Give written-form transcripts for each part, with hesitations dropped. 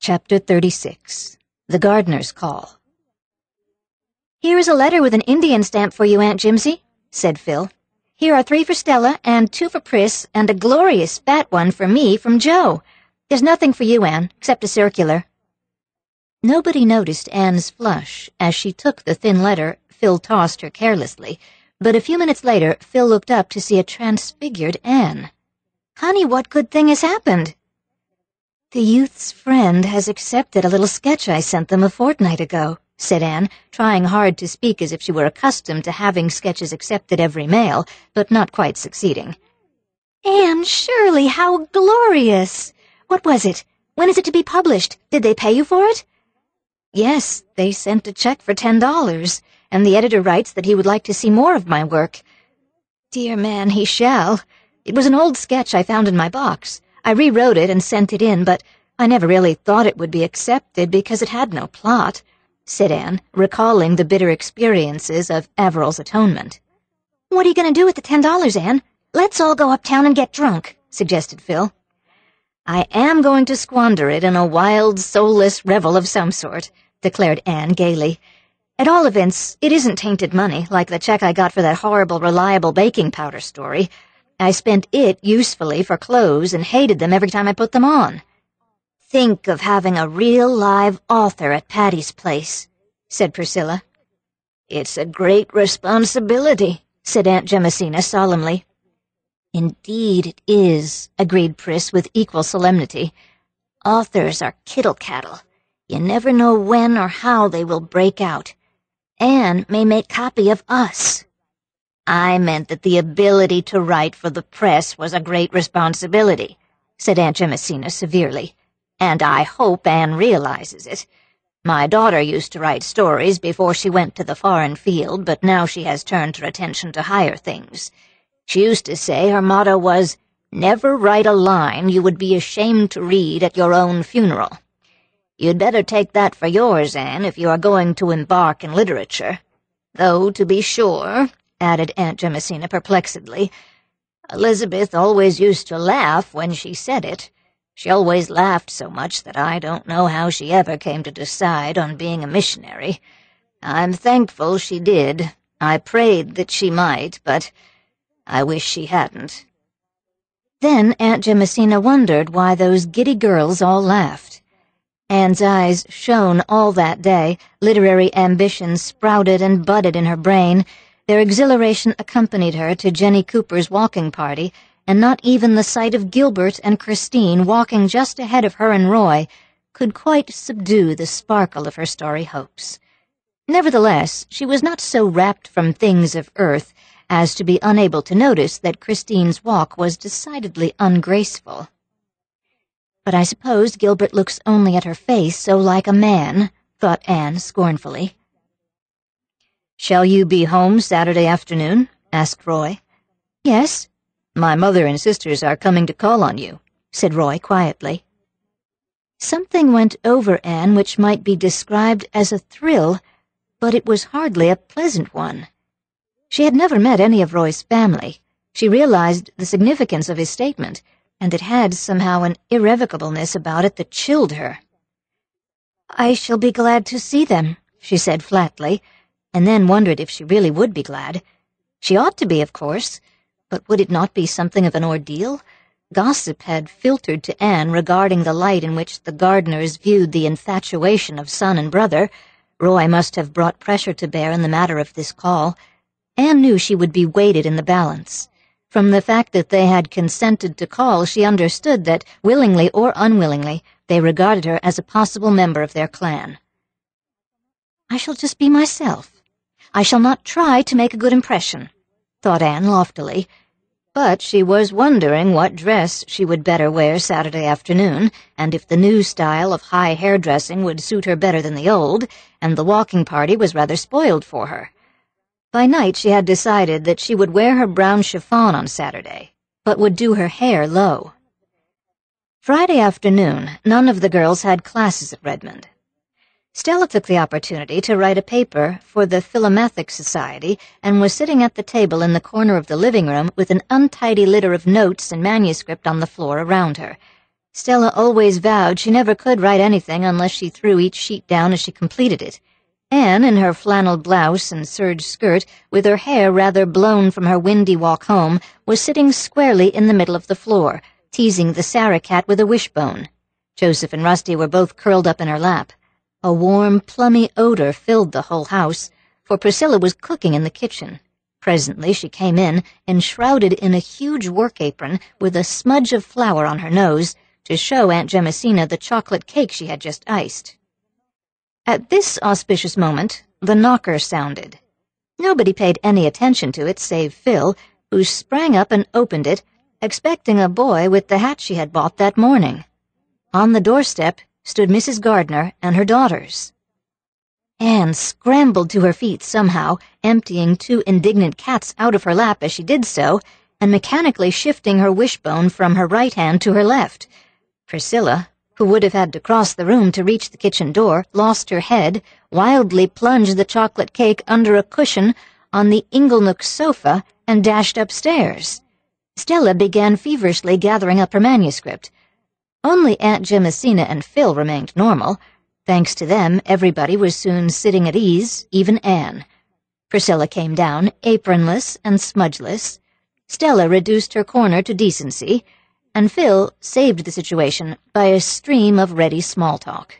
Chapter 36. The Gardener's Call. "Here is a letter with an Indian stamp for you, Aunt Jimsy," said Phil. "Here are 3 for Stella, and 2 for Pris, and a glorious fat one for me from Joe. There's nothing for you, Anne, except a circular." Nobody noticed Anne's flush. As she took the thin letter, Phil tossed her carelessly, but a few minutes later Phil looked up to see a transfigured Anne. "Honey, what good thing has happened?" "The youth's friend has accepted a little sketch I sent them a fortnight ago," said Anne, trying hard to speak as if she were accustomed to having sketches accepted every mail, but not quite succeeding. "Anne Shirley, how glorious! What was it? When is it to be published? Did they pay you for it?" "Yes, they sent a check for $10, and the editor writes that he would like to see more of my work." "Dear man, he shall. It was an old sketch I found in my box. I rewrote it and sent it in, but I never really thought it would be accepted because it had no plot," said Anne, recalling the bitter experiences of Averil's Atonement. "What are you going to do with the $10, Anne? Let's all go uptown and get drunk," suggested Phil. "I am going to squander it in a wild, soulless revel of some sort," declared Anne gaily. "At all events, it isn't tainted money, like the check I got for that horrible Reliable baking powder story. I spent it usefully for clothes and hated them every time I put them on." "Think of having a real live author at Patty's Place," said Priscilla. "It's a great responsibility," said Aunt Jamesina solemnly. "Indeed it is," agreed Pris with equal solemnity. "Authors are kittle-cattle. You never know when or how they will break out. Anne may make copy of us." "I meant that the ability to write for the press was a great responsibility," said Aunt Jamesina severely, "and I hope Anne realizes it. My daughter used to write stories before she went to the foreign field, but now she has turned her attention to higher things. She used to say her motto was, 'Never write a line you would be ashamed to read at your own funeral.' You'd better take that for yours, Anne, if you are going to embark in literature. Though, to be sure," added Aunt Jamesina perplexedly, "Elizabeth always used to laugh when she said it. She always laughed so much that I don't know how she ever came to decide on being a missionary. I'm thankful she did. I prayed that she might, but I wish she hadn't." Then Aunt Jamesina wondered why those giddy girls all laughed. Anne's eyes shone all that day, literary ambitions sprouted and budded in her brain. Their exhilaration accompanied her to Jenny Cooper's walking party, and not even the sight of Gilbert and Christine walking just ahead of her and Roy could quite subdue the sparkle of her starry hopes. Nevertheless, she was not so rapt from things of earth as to be unable to notice that Christine's walk was decidedly ungraceful. "But I suppose Gilbert looks only at her face so like a man," thought Anne scornfully. "Shall you be home Saturday afternoon?" asked Roy. "Yes." "My mother and sisters are coming to call on you," said Roy quietly. Something went over Anne which might be described as a thrill, but it was hardly a pleasant one. She had never met any of Roy's family. She realized the significance of his statement, and it had somehow an irrevocableness about it that chilled her. "I shall be glad to see them," she said flatly, and then wondered if she really would be glad. She ought to be, of course, but would it not be something of an ordeal? Gossip had filtered to Anne regarding the light in which the Gardners viewed the infatuation of son and brother. Roy must have brought pressure to bear in the matter of this call. Anne knew she would be weighted in the balance. From the fact that they had consented to call, she understood that, willingly or unwillingly, they regarded her as a possible member of their clan. "I shall just be myself. I shall not try to make a good impression," thought Anne loftily. But she was wondering what dress she would better wear Saturday afternoon, and if the new style of high hairdressing would suit her better than the old, and the walking party was rather spoiled for her. By night she had decided that she would wear her brown chiffon on Saturday, but would do her hair low. Friday afternoon, none of the girls had classes at Redmond. Stella took the opportunity to write a paper for the Philomathic Society and was sitting at the table in the corner of the living room with an untidy litter of notes and manuscript on the floor around her. Stella always vowed she never could write anything unless she threw each sheet down as she completed it. Anne, in her flannel blouse and serge skirt, with her hair rather blown from her windy walk home, was sitting squarely in the middle of the floor, teasing the Sarah cat with a wishbone. Joseph and Rusty were both curled up in her lap. A warm, plummy odor filled the whole house, for Priscilla was cooking in the kitchen. Presently she came in, enshrouded in a huge work apron, with a smudge of flour on her nose, to show Aunt Jamesina the chocolate cake she had just iced. At this auspicious moment, the knocker sounded. Nobody paid any attention to it save Phil, who sprang up and opened it, expecting a boy with the hat she had bought that morning. On the doorstep stood Mrs. Gardner and her daughters. Anne scrambled to her feet somehow, emptying 2 indignant cats out of her lap as she did so, and mechanically shifting her wishbone from her right hand to her left. Priscilla, who would have had to cross the room to reach the kitchen door, lost her head, wildly plunged the chocolate cake under a cushion on the Inglenook sofa, and dashed upstairs. Stella began feverishly gathering up her manuscript. Only Aunt Jamesina and Phil remained normal. Thanks to them, everybody was soon sitting at ease, even Anne. Priscilla came down, apronless and smudgeless. Stella reduced her corner to decency, and Phil saved the situation by a stream of ready small talk.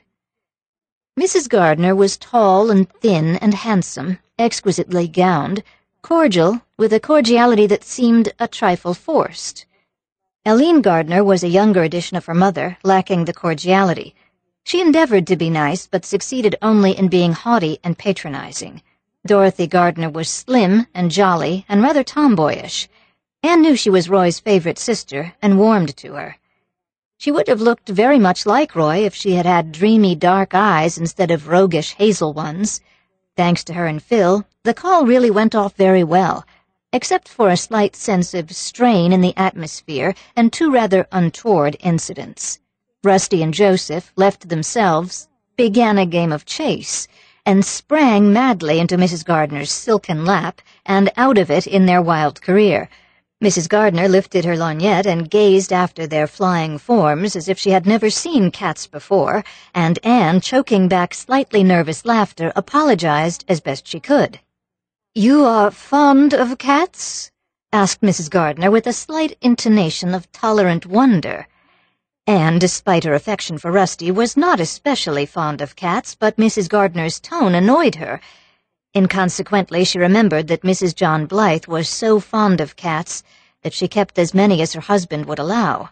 Mrs. Gardner was tall and thin and handsome, exquisitely gowned, cordial, with a cordiality that seemed a trifle forced. Eileen Gardner was a younger edition of her mother, lacking the cordiality. She endeavored to be nice, but succeeded only in being haughty and patronizing. Dorothy Gardner was slim and jolly and rather tomboyish. Anne knew she was Roy's favorite sister and warmed to her. She would have looked very much like Roy if she had had dreamy dark eyes instead of roguish hazel ones. Thanks to her and Phil, the call really went off very well, except for a slight sense of strain in the atmosphere and 2 rather untoward incidents. Rusty and Joseph, left to themselves, began a game of chase, and sprang madly into Mrs. Gardner's silken lap and out of it in their wild career. Mrs. Gardner lifted her lorgnette and gazed after their flying forms as if she had never seen cats before, and Anne, choking back slightly nervous laughter, apologized as best she could. "You are fond of cats?" asked Mrs. Gardner with a slight intonation of tolerant wonder. Anne, despite her affection for Rusty, was not especially fond of cats, but Mrs. Gardner's tone annoyed her. Inconsequently, she remembered that Mrs. John Blythe was so fond of cats that she kept as many as her husband would allow.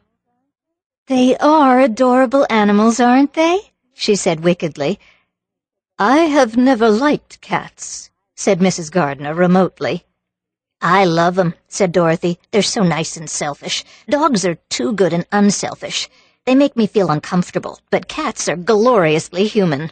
"They are adorable animals, aren't they?" she said wickedly. "I have never liked cats," said Mrs. Gardner remotely. "I love 'em," said Dorothy. "They're so nice and selfish. Dogs are too good and unselfish. They make me feel uncomfortable, but cats are gloriously human."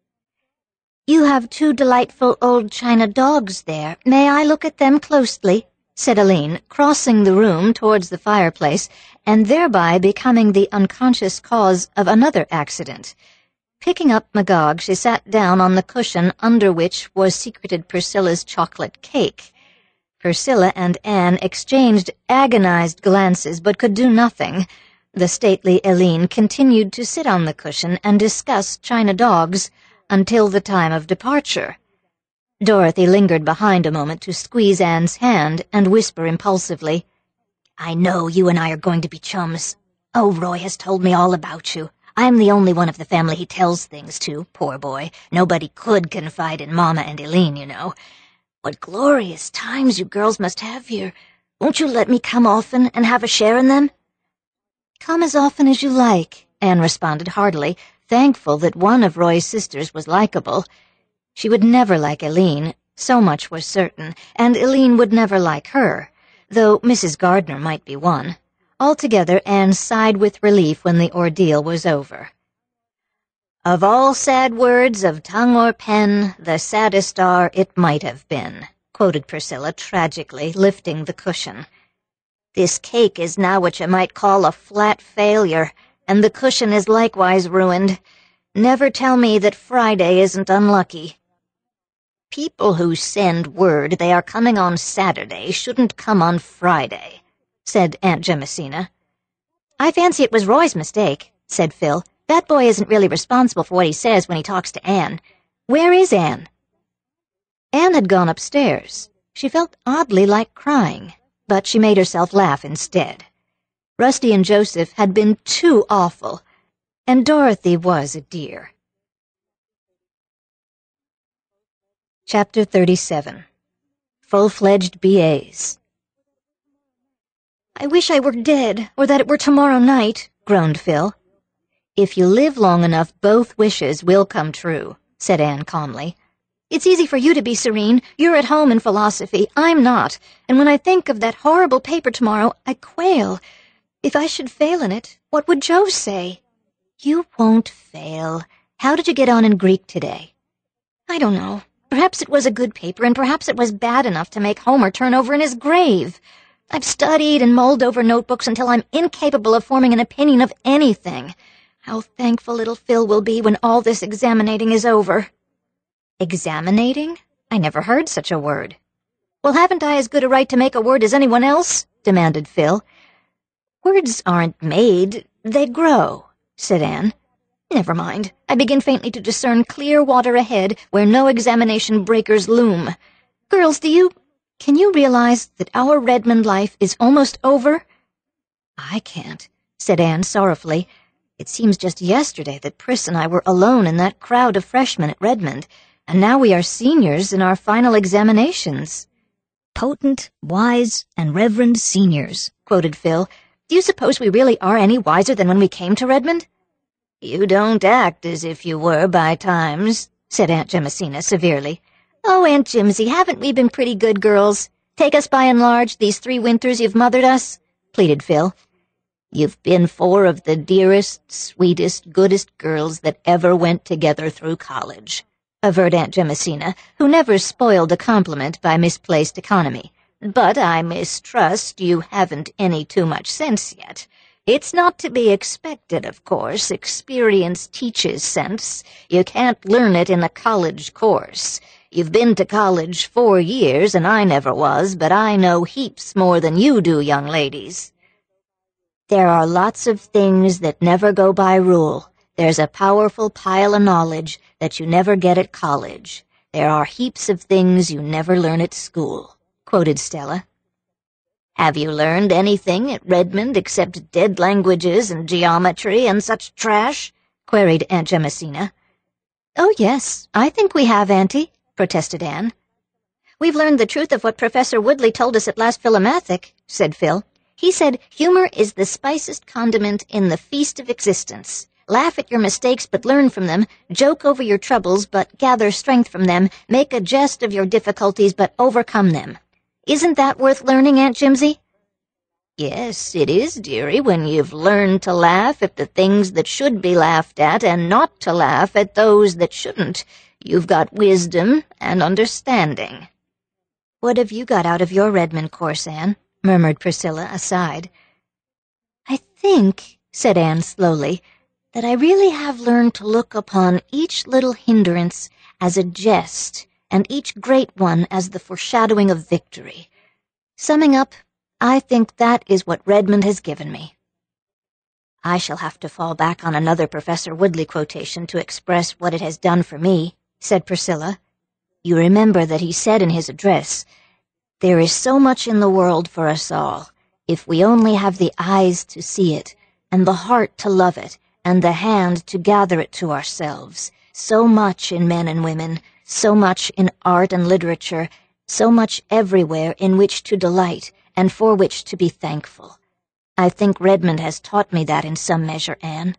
"You have 2 delightful old china dogs there. May I look at them closely?" said Eileen, crossing the room towards the fireplace, and thereby becoming the unconscious cause of another accident. Picking up Magog, she sat down on the cushion under which was secreted Priscilla's chocolate cake. Priscilla and Anne exchanged agonized glances but could do nothing. The stately Eileen continued to sit on the cushion and discuss china dogs until the time of departure. Dorothy lingered behind a moment to squeeze Anne's hand and whisper impulsively, "I know you and I are going to be chums. Oh, Roy has told me all about you. I'm the only one of the family he tells things to, poor boy. Nobody could confide in Mama and Eileen, you know. What glorious times you girls must have here. Won't you let me come often and have a share in them?" "Come as often as you like," Anne responded heartily, thankful that one of Roy's sisters was likable. She would never like Eileen, so much was certain, and Eileen would never like her, though Mrs. Gardner might be one. Altogether, Anne sighed with relief when the ordeal was over. "Of all sad words of tongue or pen, the saddest are, 'it might have been,'" quoted Priscilla tragically, lifting the cushion. "This cake is now what you might call a flat failure, and the cushion is likewise ruined. Never tell me that Friday isn't unlucky. People who send word they are coming on Saturday shouldn't come on Friday," said Aunt Jamesina. I fancy it was Roy's mistake, said Phil. That boy isn't really responsible for what he says when he talks to Anne. Where is Anne? Anne had gone upstairs. She felt oddly like crying, but she made herself laugh instead. Rusty and Joseph had been too awful, and Dorothy was a dear. Chapter 37. Full-fledged BAs. I wish I were dead, or that it were tomorrow night, groaned Phil. If you live long enough, both wishes will come true, said Anne calmly. It's easy for you to be serene. You're at home in philosophy. I'm not. And when I think of that horrible paper tomorrow, I quail. If I should fail in it, what would Joe say? You won't fail. How did you get on in Greek today? I don't know. Perhaps it was a good paper, and perhaps it was bad enough to make Homer turn over in his grave. I've studied and mulled over notebooks until I'm incapable of forming an opinion of anything. How thankful little Phil will be when all this examinating is over. Examinating? I never heard such a word. Well, haven't I as good a right to make a word as anyone else? Demanded Phil. Words aren't made, they grow, said Anne. Never mind. I begin faintly to discern clear water ahead where no examination breakers loom. Girls, can you realize that our Redmond life is almost over? I can't, said Anne sorrowfully. It seems just yesterday that Pris and I were alone in that crowd of freshmen at Redmond, and now we are seniors in our final examinations. Potent, wise, and reverend seniors, quoted Phil. Do you suppose we really are any wiser than when we came to Redmond? You don't act as if you were by times, said Aunt Jamesina severely. Oh, Aunt Jimsy, haven't we been pretty good girls? Take us by and large, these 3 winters you've mothered us, pleaded Phil. You've been 4 of the dearest, sweetest, goodest girls that ever went together through college, averred Aunt Jamesina, who never spoiled a compliment by misplaced economy. But I mistrust you haven't any too much sense yet. It's not to be expected, of course. Experience teaches sense. You can't learn it in a college course. You've been to college 4 years, and I never was, but I know heaps more than you do, young ladies. There are lots of things that never go by rule. There's a powerful pile of knowledge that you never get at college. There are heaps of things you never learn at school, quoted Stella. Have you learned anything at Redmond except dead languages and geometry and such trash? Queried Aunt Jamesina. Oh, yes, I think we have, Auntie, protested Anne. We've learned the truth of what Professor Woodley told us at last Philomathic, said Phil. He said, humor is the spiciest condiment in the feast of existence. Laugh at your mistakes, but learn from them. Joke over your troubles, but gather strength from them. Make a jest of your difficulties, but overcome them. Isn't that worth learning, Aunt Jimsy? Yes, it is, dearie, when you've learned to laugh at the things that should be laughed at and not to laugh at those that shouldn't. You've got wisdom and understanding. What have you got out of your Redmond course, Anne? Murmured Priscilla aside. I think, said Anne slowly, that I really have learned to look upon each little hindrance as a jest, and each great one as the foreshadowing of victory. Summing up, I think that is what Redmond has given me. I shall have to fall back on another Professor Woodley quotation to express what it has done for me, said Priscilla. You remember that he said in his address, there is so much in the world for us all, if we only have the eyes to see it, and the heart to love it, and the hand to gather it to ourselves. So much in men and women, so much in art and literature, so much everywhere in which to delight, and for which to be thankful. I think Redmond has taught me that in some measure, Anne.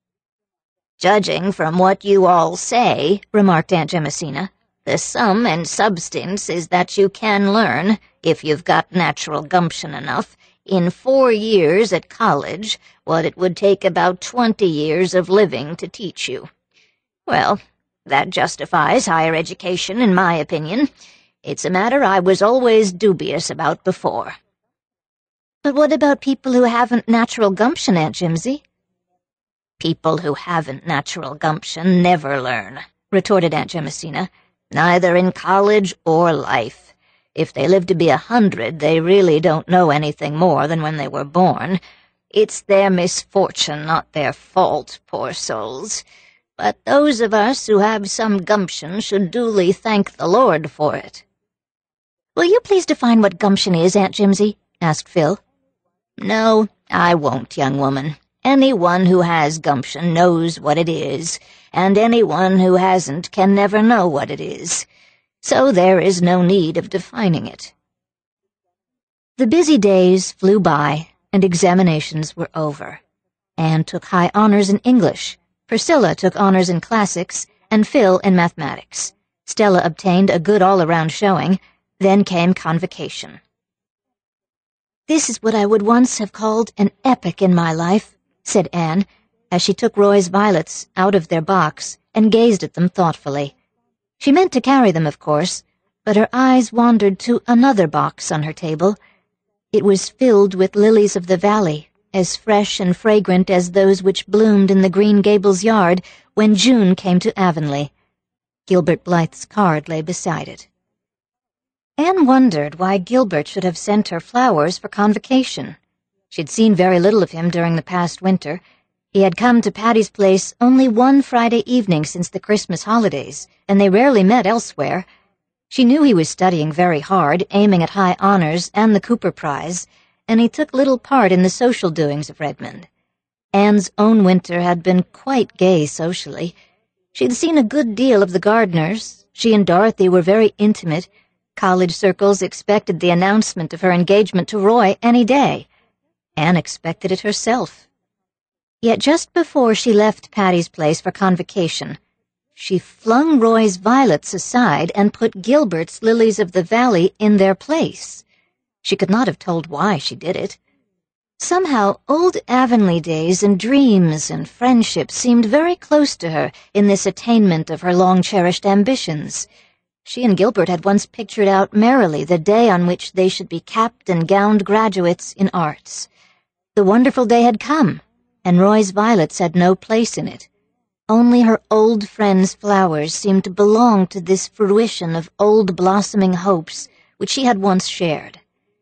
Judging from what you all say, remarked Aunt Jamesina, the sum and substance is that you can learn, if you've got natural gumption enough, in 4 years at college, what it would take about 20 years of living to teach you. Well, that justifies higher education, in my opinion. It's a matter I was always dubious about before. But what about people who haven't natural gumption, Aunt Jimsy? People who haven't natural gumption never learn, retorted Aunt Jamesina, neither in college or life. If they live to be 100, they really don't know anything more than when they were born. It's their misfortune, not their fault, poor souls. But those of us who have some gumption should duly thank the Lord for it." "Will you please define what gumption is, Aunt Jimsy?" asked Phil. "No, I won't, young woman. Anyone who has gumption knows what it is, and anyone who hasn't can never know what it is. So there is no need of defining it." The busy days flew by, and examinations were over. Anne took high honors in English, Priscilla took honors in classics, and Phil in mathematics. Stella obtained a good all-around showing. Then came convocation. "This is what I would once have called an epic in my life," said Anne, as she took Roy's violets out of their box and gazed at them thoughtfully. She meant to carry them, of course, but her eyes wandered to another box on her table. It was filled with lilies of the valley, as fresh and fragrant as those which bloomed in the Green Gables yard when June came to Avonlea. Gilbert Blythe's card lay beside it. Anne wondered why Gilbert should have sent her flowers for convocation. She'd seen very little of him during the past winter. He had come to Patty's Place only one Friday evening since the Christmas holidays, and they rarely met elsewhere. She knew he was studying very hard, aiming at high honors and the Cooper Prize, and he took little part in the social doings of Redmond. Anne's own winter had been quite gay socially. She'd seen a good deal of the Gardners. She and Dorothy were very intimate. College circles expected the announcement of her engagement to Roy any day. Anne expected it herself. Yet just before she left Patty's Place for convocation, she flung Roy's violets aside and put Gilbert's lilies of the valley in their place. She could not have told why she did it. Somehow old Avonlea days and dreams and friendship seemed very close to her in this attainment of her long-cherished ambitions. She and Gilbert had once pictured out merrily the day on which they should be capped and gowned graduates in arts. The wonderful day had come, and Roy's violets had no place in it. Only her old friend's flowers seemed to belong to this fruition of old blossoming hopes which she had once shared.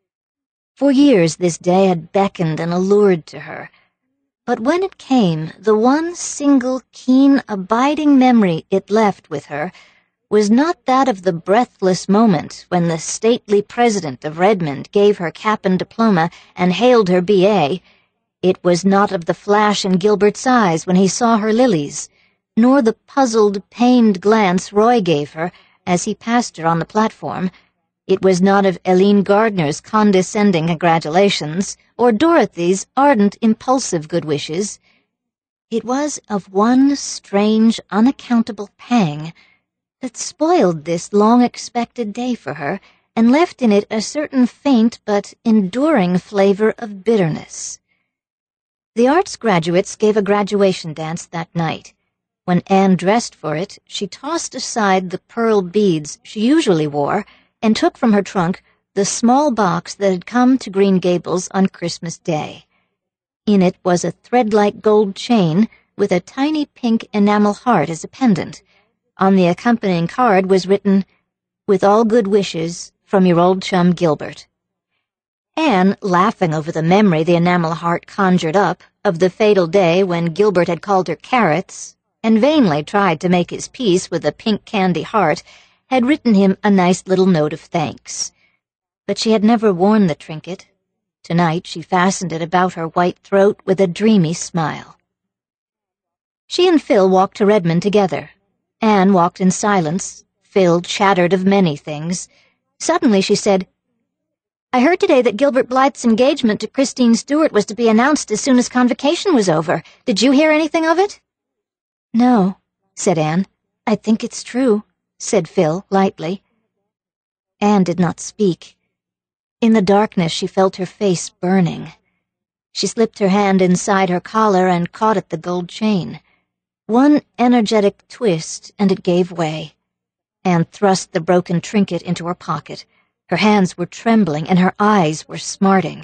For years this day had beckoned and allured to her, but when it came, the one single, keen, abiding memory it left with her was not that of the breathless moment when the stately president of Redmond gave her cap and diploma and hailed her B.A. It was not of the flash in Gilbert's eyes when he saw her lilies, nor the puzzled, pained glance Roy gave her as he passed her on the platform. It was not of Eileen Gardner's condescending congratulations, or Dorothy's ardent, impulsive good wishes. It was of one strange, unaccountable pang that spoiled this long-expected day for her and left in it a certain faint but enduring flavor of bitterness. The arts graduates gave a graduation dance that night. When Anne dressed for it, she tossed aside the pearl beads she usually wore and took from her trunk the small box that had come to Green Gables on Christmas Day. In it was a thread-like gold chain with a tiny pink enamel heart as a pendant. On the accompanying card was written, "With all good wishes, from your old chum Gilbert." Anne, laughing over the memory the enamel heart conjured up of the fatal day when Gilbert had called her carrots, and vainly tried to make his peace with the pink candy heart, had written him a nice little note of thanks. But she had never worn the trinket. Tonight she fastened it about her white throat with a dreamy smile. She and Phil walked to Redmond together. Anne walked in silence. Phil chattered of many things. Suddenly she said, "I heard today that Gilbert Blythe's engagement to Christine Stewart was to be announced as soon as convocation was over. Did you hear anything of it?" "No," said Anne. "I think it's true," said Phil lightly. Anne did not speak. In the darkness she felt her face burning. She slipped her hand inside her collar and caught at the gold chain. One energetic twist, and it gave way. Anne thrust the broken trinket into her pocket. Her hands were trembling, and her eyes were smarting.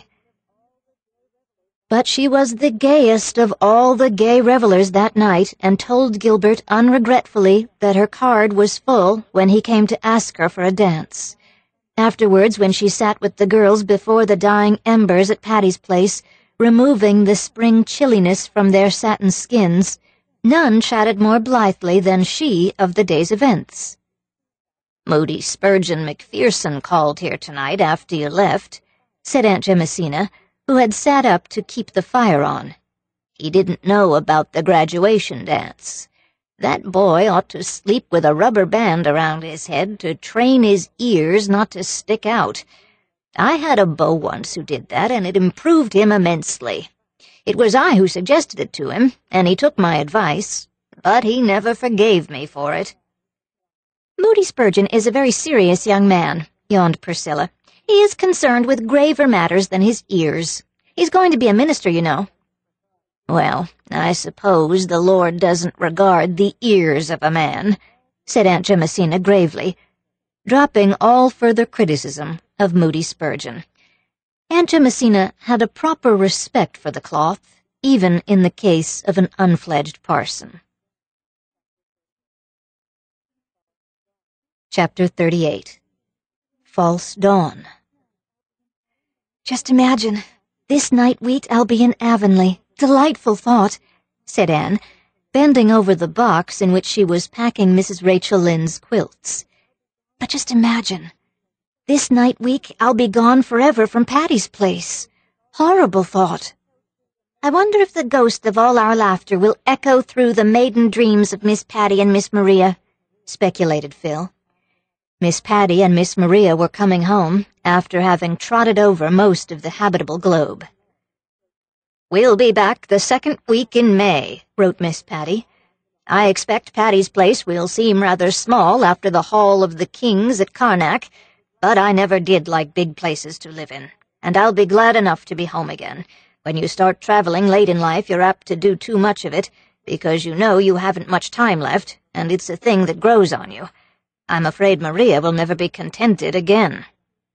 But she was the gayest of all the gay revelers that night, and told Gilbert unregretfully that her card was full when he came to ask her for a dance. Afterwards, when she sat with the girls before the dying embers at Patty's Place, removing the spring chilliness from their satin skins, none chatted more blithely than she of the day's events. "Moody Spurgeon McPherson called here tonight after you left," said Aunt Jamesina, who had sat up to keep the fire on. "He didn't know about the graduation dance. That boy ought to sleep with a rubber band around his head to train his ears not to stick out. I had a beau once who did that, and it improved him immensely. It was I who suggested it to him, and he took my advice, but he never forgave me for it." "Moody Spurgeon is a very serious young man," yawned Priscilla. "He is concerned with graver matters than his ears. He's going to be a minister, you know." "Well, I suppose the Lord doesn't regard the ears of a man," said Aunt Jamesina gravely, dropping all further criticism of Moody Spurgeon. Aunt Jamesina had a proper respect for the cloth, even in the case of an unfledged parson. Chapter 38. False Dawn. "Just imagine, this night week I'll be in Avonlea. Delightful thought," said Anne, bending over the box in which she was packing Mrs. Rachel Lynde's quilts. "But just imagine, this night week I'll be gone forever from Patty's place. Horrible thought. I wonder if the ghost of all our laughter will echo through the maiden dreams of Miss Patty and Miss Maria," speculated Phil. Miss Patty and Miss Maria were coming home after having trotted over most of the habitable globe. "We'll be back the second week in May," wrote Miss Patty. "I expect Patty's place will seem rather small after the Hall of the Kings at Karnak, but I never did like big places to live in, and I'll be glad enough to be home again. When you start traveling late in life, you're apt to do too much of it, because you know you haven't much time left, and it's a thing that grows on you. I'm afraid Maria will never be contented again."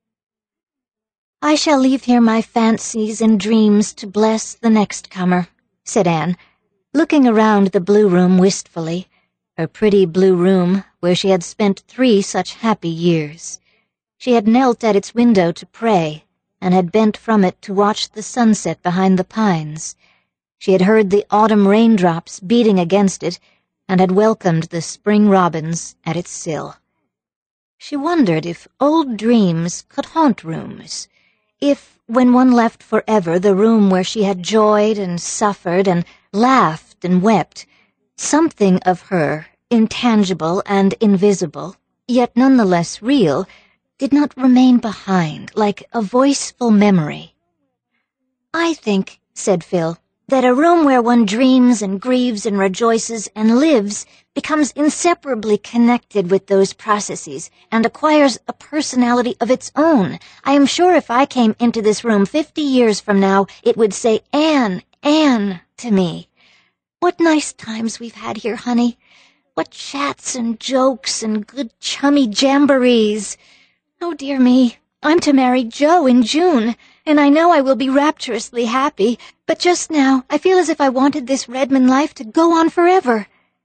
"I shall leave here my fancies and dreams to bless the next comer," said Anne, looking around the blue room wistfully, her pretty blue room where she had spent 3 such happy years. She had knelt at its window to pray, and had bent from it to watch the sunset behind the pines. She had heard the autumn raindrops beating against it, and had welcomed the spring robins at its sill. She wondered if old dreams could haunt rooms, if, when one left forever the room where she had joyed and suffered and laughed and wept, something of her, intangible and invisible, yet none the less real, did not remain behind like a voiceful memory. "I think," said Phil, "that a room where one dreams and grieves and rejoices and lives becomes inseparably connected with those processes and acquires a personality of its own. I am sure if I came into this room 50 years from now, it would say, 'Anne, Anne,' to me. What nice times we've had here, honey. What chats and jokes and good chummy jamborees. Oh, dear me, I'm to marry Joe in June, and I know I will be rapturously happy, but just now I feel as if I wanted this Redmond life to go on forever."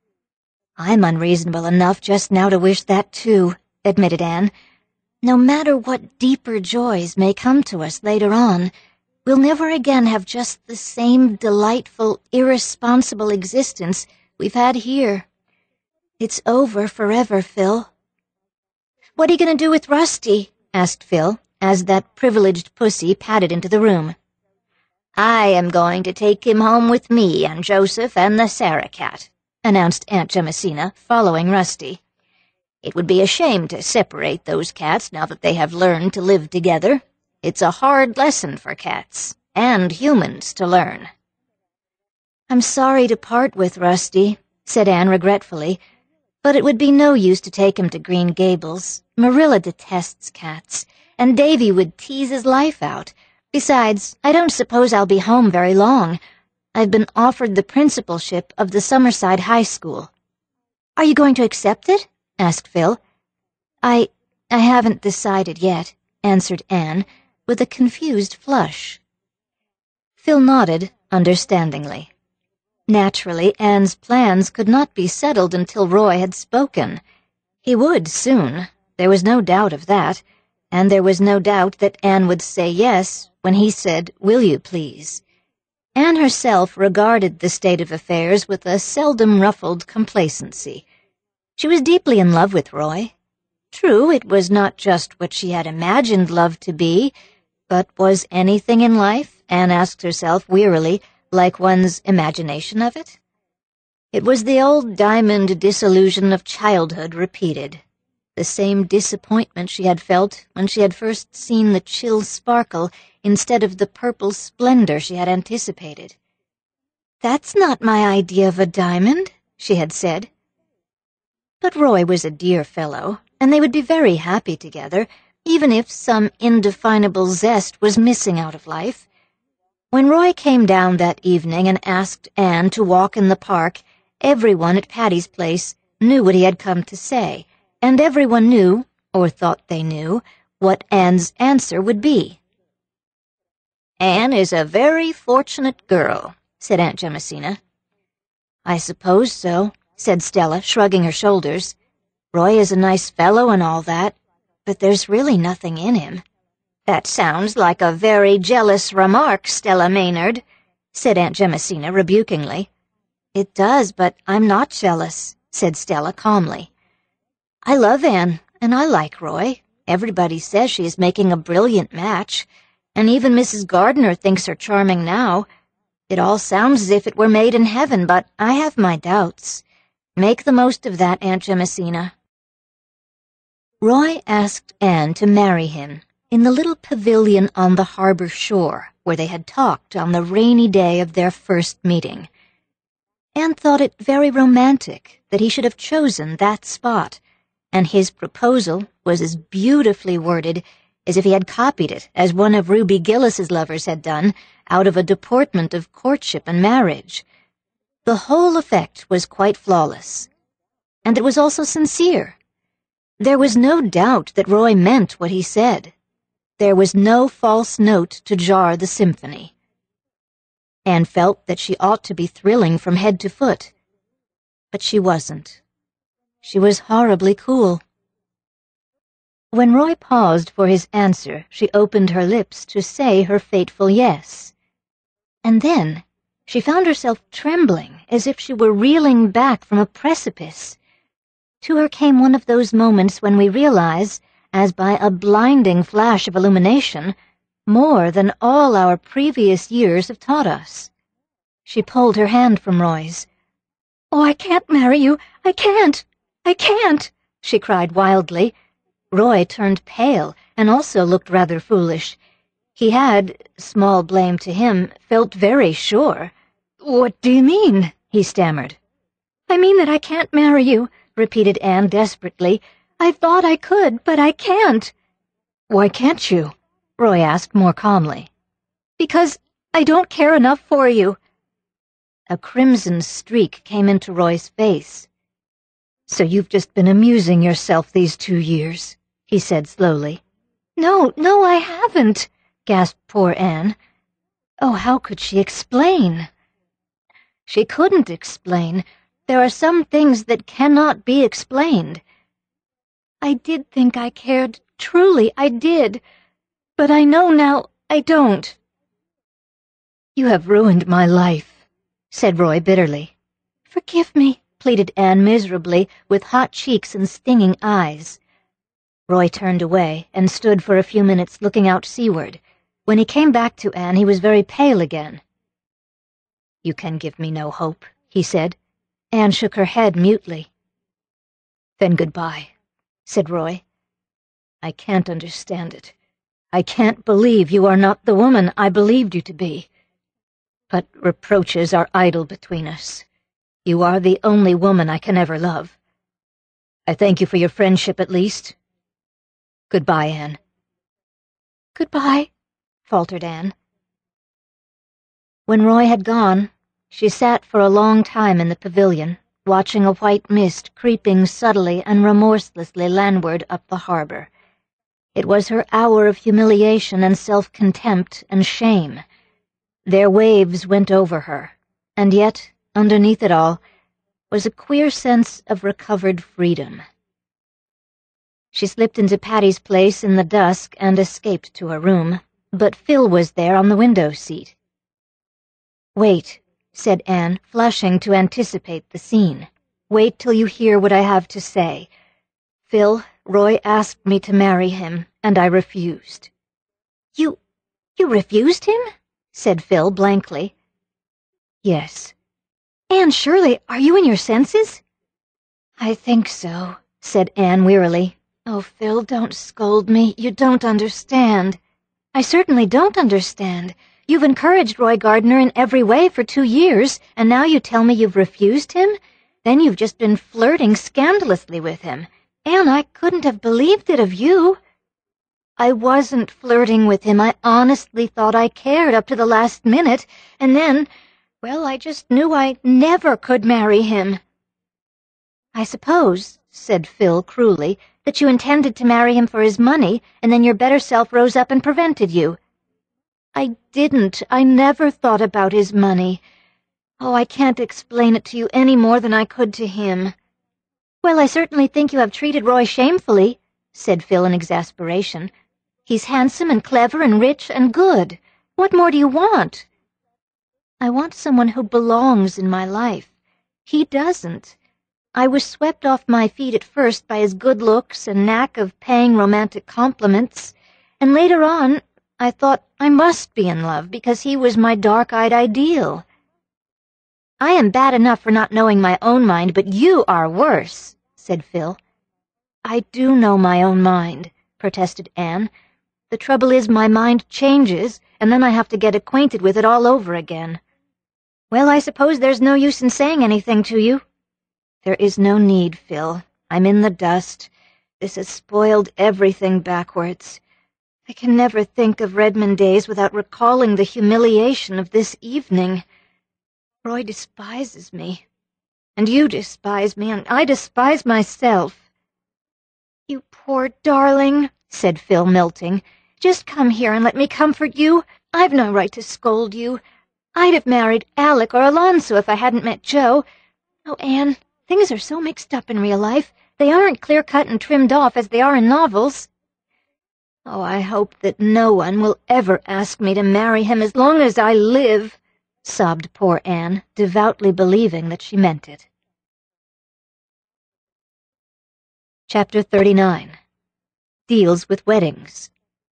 "I'm unreasonable enough just now to wish that too," admitted Anne. "No matter what deeper joys may come to us later on, we'll never again have just the same delightful, irresponsible existence we've had here. It's over forever, Phil." "What are you going to do with Rusty?" asked Phil, as that privileged pussy padded into the room. "I am going to take him home with me and Joseph and the Sarah cat," announced Aunt Jamesina, following Rusty. "It would be a shame to separate those cats now that they have learned to live together. It's a hard lesson for cats, and humans, to learn." "I'm sorry to part with Rusty," said Anne regretfully, "but it would be no use to take him to Green Gables. Marilla detests cats, and Davy would tease his life out. Besides, I don't suppose I'll be home very long. I've been offered the principalship of the Summerside High School." "Are you going to accept it?" asked Phil. I haven't decided yet," answered Anne, with a confused flush. Phil nodded understandingly. Naturally, Anne's plans could not be settled until Roy had spoken. He would soon, there was no doubt of that, and there was no doubt that Anne would say yes when he said, "Will you please?" Anne herself regarded the state of affairs with a seldom ruffled complacency. She was deeply in love with Roy. True, it was not just what she had imagined love to be, but was anything in life, Anne asked herself wearily, like one's imagination of it? It was the old diamond disillusion of childhood repeated, the same disappointment she had felt when she had first seen the chill sparkle instead of the purple splendor she had anticipated. "That's not my idea of a diamond," she had said. But Roy was a dear fellow, and they would be very happy together, even if some indefinable zest was missing out of life. When Roy came down that evening and asked Anne to walk in the park, everyone at Patty's Place knew what he had come to say, and everyone knew, or thought they knew, what Anne's answer would be. "Anne is a very fortunate girl," said Aunt Jamesina. "I suppose so," said Stella, shrugging her shoulders. "Roy is a nice fellow and all that, but there's really nothing in him." "That sounds like a very jealous remark, Stella Maynard," said Aunt Jamesina rebukingly. "It does, but I'm not jealous," said Stella calmly. "I love Anne, and I like Roy. Everybody says she is making a brilliant match, and even Mrs. Gardner thinks her charming now. It all sounds as if it were made in heaven, but I have my doubts. Make the most of that, Aunt Jamesina." Roy asked Anne to marry him in the little pavilion on the harbor shore where they had talked on the rainy day of their first meeting. Anne thought it very romantic that he should have chosen that spot, and his proposal was as beautifully worded as if he had copied it, as one of Ruby Gillis's lovers had done, out of a deportment of courtship and marriage. The whole effect was quite flawless, and it was also sincere. There was no doubt that Roy meant what he said. There was no false note to jar the symphony. Anne felt that she ought to be thrilling from head to foot, but she wasn't. She was horribly cool. When Roy paused for his answer, she opened her lips to say her fateful yes. And then she found herself trembling as if she were reeling back from a precipice. To her came one of those moments when we realize, as by a blinding flash of illumination, more than all our previous years have taught us. She pulled her hand from Roy's. "Oh, I can't marry you! I can't! I can't!" she cried wildly. Roy turned pale and also looked rather foolish. He had, small blame to him, felt very sure. "What do you mean?" he stammered. "I mean that I can't marry you," repeated Anne desperately. "I thought I could, but I can't." "Why can't you?" Roy asked more calmly. "Because I don't care enough for you." A crimson streak came into Roy's face. "So you've just been amusing yourself these 2 years," he said slowly. No, I haven't," gasped poor Anne. Oh, how could she explain? She couldn't explain. There are some things that cannot be explained. "I did think I cared, truly I did, but I know now I don't." "You have ruined my life," said Roy bitterly. "Forgive me," pleaded Anne miserably, with hot cheeks and stinging eyes. Roy turned away and stood for a few minutes looking out seaward. When he came back to Anne, he was very pale again. "You can give me no hope," he said. Anne shook her head mutely. "Then goodbye," said Roy. "I can't understand it. I can't believe you are not the woman I believed you to be. But reproaches are idle between us. You are the only woman I can ever love. I thank you for your friendship at least. Goodbye, Anne." "Goodbye," faltered Anne. When Roy had gone, she sat for a long time in the pavilion, watching a white mist creeping subtly and remorselessly landward up the harbor. It was her hour of humiliation and self-contempt and shame. Their waves went over her, and yet, underneath it all, was a queer sense of recovered freedom. She slipped into Patty's Place in the dusk and escaped to her room, but Phil was there on the window seat. "Wait," said Anne, flushing to anticipate the scene. "Wait till you hear what I have to say. Phil, Roy asked me to marry him, and I refused." You refused him?" said Phil blankly. "Yes." "Anne Shirley, are you in your senses?" "I think so," said Anne wearily. "Oh, Phil, don't scold me. You don't understand." "I certainly don't understand. You've encouraged Roy Gardner in every way for 2 years, and now you tell me you've refused him? Then you've just been flirting scandalously with him. Anne, I couldn't have believed it of you." "I wasn't flirting with him. I honestly thought I cared up to the last minute, and then, well, I just knew I never could marry him." "I suppose," said Phil cruelly, "that you intended to marry him for his money, and then your better self rose up and prevented you." "I didn't. I never thought about his money. Oh, I can't explain it to you any more than I could to him." "Well, I certainly think you have treated Roy shamefully," said Phil in exasperation. "He's handsome and clever and rich and good. What more do you want?" "I want someone who belongs in my life. He doesn't. I was swept off my feet at first by his good looks and knack of paying romantic compliments, and later on I thought I must be in love because he was my dark-eyed ideal." "I am bad enough for not knowing my own mind, but you are worse," said Phil. "I do know my own mind," protested Anne. "The trouble is my mind changes, and then I have to get acquainted with it all over again." "Well, I suppose there's no use in saying anything to you." "There is no need, Phil. I'm in the dust. This has spoiled everything backwards. I can never think of Redmond days without recalling the humiliation of this evening. Roy despises me, and you despise me, and I despise myself." "You poor darling," said Phil, melting. "Just come here and let me comfort you. I've no right to scold you. I'd have married Alec or Alonso if I hadn't met Joe. Oh, Anne, things are so mixed up in real life. They aren't clear-cut and trimmed off as they are in novels." "Oh, I hope that no one will ever ask me to marry him as long as I live," sobbed poor Anne, devoutly believing that she meant it. Chapter 39. Deals with Weddings.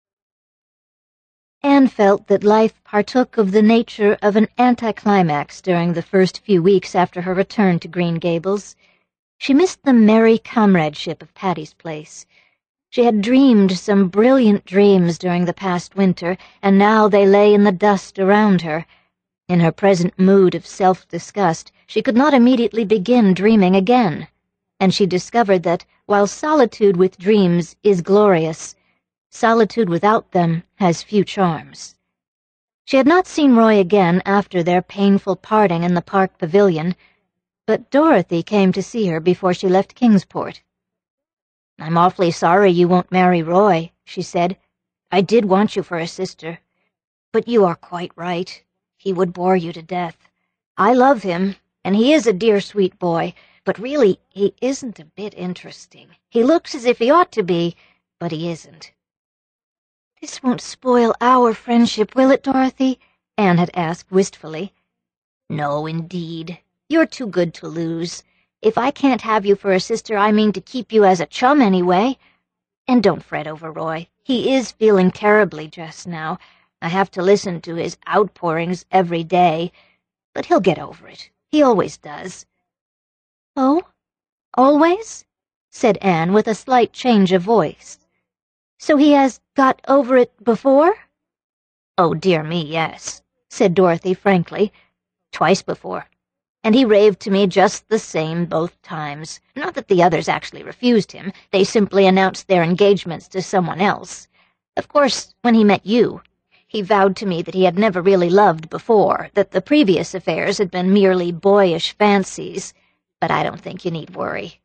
Anne felt that life partook of the nature of an anticlimax during the first few weeks after her return to Green Gables. She missed the merry comradeship of Patty's Place. She had dreamed some brilliant dreams during the past winter, and now they lay in the dust around her. In her present mood of self-disgust, she could not immediately begin dreaming again, and she discovered that, while solitude with dreams is glorious, solitude without them has few charms. She had not seen Roy again after their painful parting in the park pavilion, but Dorothy came to see her before she left Kingsport. "I'm awfully sorry you won't marry Roy," she said. "I did want you for a sister. But you are quite right. He would bore you to death. I love him, and he is a dear, sweet boy, but really he isn't a bit interesting. He looks as if he ought to be, but he isn't." "This won't spoil our friendship, will it, Dorothy?" Anne had asked wistfully. "No, indeed. You're too good to lose. If I can't have you for a sister, I mean to keep you as a chum anyway. And don't fret over Roy. He is feeling terribly just now. I have to listen to his outpourings every day, but he'll get over it. He always does." "Oh? Always?" said Anne with a slight change of voice. "So he has got over it before?" "Oh, dear me, yes," said Dorothy frankly. "Twice before. And he raved to me just the same both times. Not that the others actually refused him. They simply announced their engagements to someone else. Of course, when he met you, he vowed to me that he had never really loved before, that the previous affairs had been merely boyish fancies. But I don't think you need worry."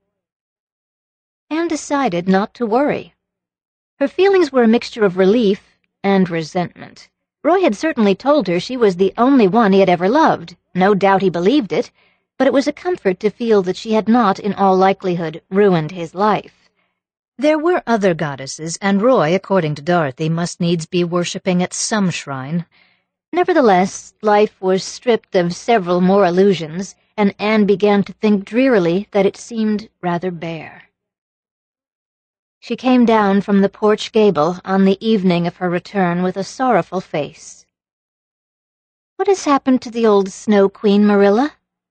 Anne decided not to worry. Her feelings were a mixture of relief and resentment. Roy had certainly told her she was the only one he had ever loved. No doubt he believed it, but it was a comfort to feel that she had not, in all likelihood, ruined his life. There were other goddesses, and Roy, according to Dorothy, must needs be worshipping at some shrine. Nevertheless, life was stripped of several more illusions, and Anne began to think drearily that it seemed rather bare. She came down from the porch gable on the evening of her return with a sorrowful face. "What has happened to the old Snow Queen, Marilla?"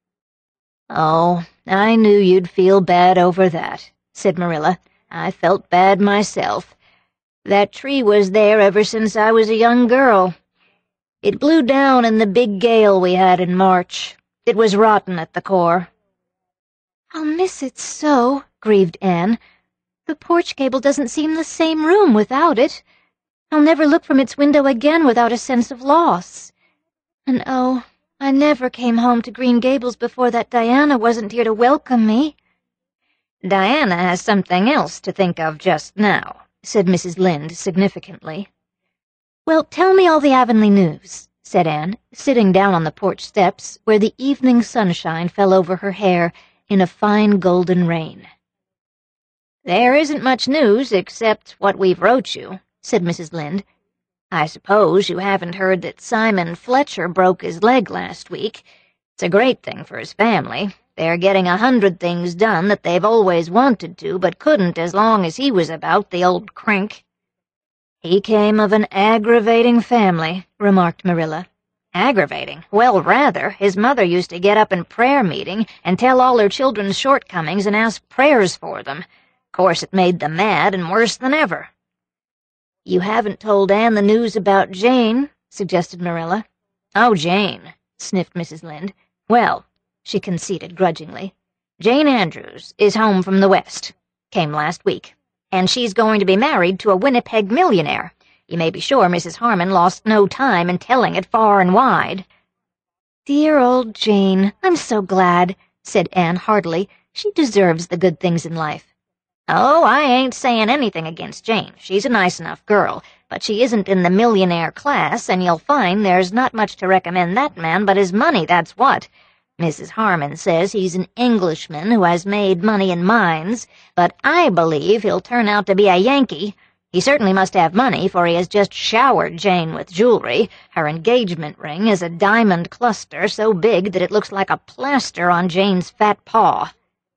"Oh, I knew you'd feel bad over that," said Marilla. "I felt bad myself. That tree was there ever since I was a young girl. It blew down in the big gale we had in March. It was rotten at the core." "I'll miss it so," grieved Anne. "The porch gable doesn't seem the same room without it. I'll never look from its window again without a sense of loss. And oh, I never came home to Green Gables before that Diana wasn't here to welcome me." "Diana has something else to think of just now," said Mrs. Lynde significantly. "Well, tell me all the Avonlea news," said Anne, sitting down on the porch steps where the evening sunshine fell over her hair in a fine golden rain. "There isn't much news except what we've wrote you," said Mrs. Lynde. "I suppose you haven't heard that Simon Fletcher broke his leg last week. It's a great thing for his family. They're getting 100 things done that they've always wanted to but couldn't as long as he was about, the old crank." "He came of an aggravating family," remarked Marilla. "Aggravating? Well, rather. His mother used to get up in prayer meeting and tell all her children's shortcomings and ask prayers for them. Of course it made them mad and worse than ever." "You haven't told Anne the news about Jane," suggested Marilla. "Oh, Jane," sniffed Mrs. Lynde. "Well," she conceded grudgingly, "Jane Andrews is home from the West. Came last week. And she's going to be married to a Winnipeg millionaire. You may be sure Mrs. Harmon lost no time in telling it far and wide." "Dear old Jane, I'm so glad," said Anne heartily. "She deserves the good things in life." "Oh, I ain't saying anything against Jane. She's a nice enough girl, but she isn't in the millionaire class, and you'll find there's not much to recommend that man but his money, that's what. Mrs. Harmon says he's an Englishman who has made money in mines, but I believe he'll turn out to be a Yankee. He certainly must have money, for he has just showered Jane with jewelry. Her engagement ring is a diamond cluster so big that it looks like a plaster on Jane's fat paw."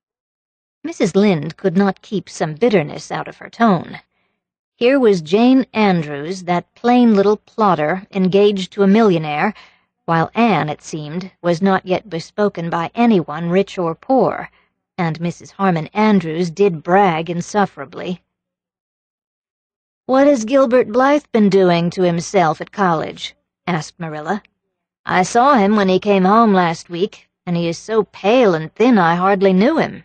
Mrs. Lynde could not keep some bitterness out of her tone. Here was Jane Andrews, that plain little plodder, engaged to a millionaire, while Anne, it seemed, was not yet bespoken by anyone, rich or poor, and Mrs. Harmon Andrews did brag insufferably. "What has Gilbert Blythe been doing to himself at college?" asked Marilla. "I saw him when he came home last week, and he is so pale and thin I hardly knew him."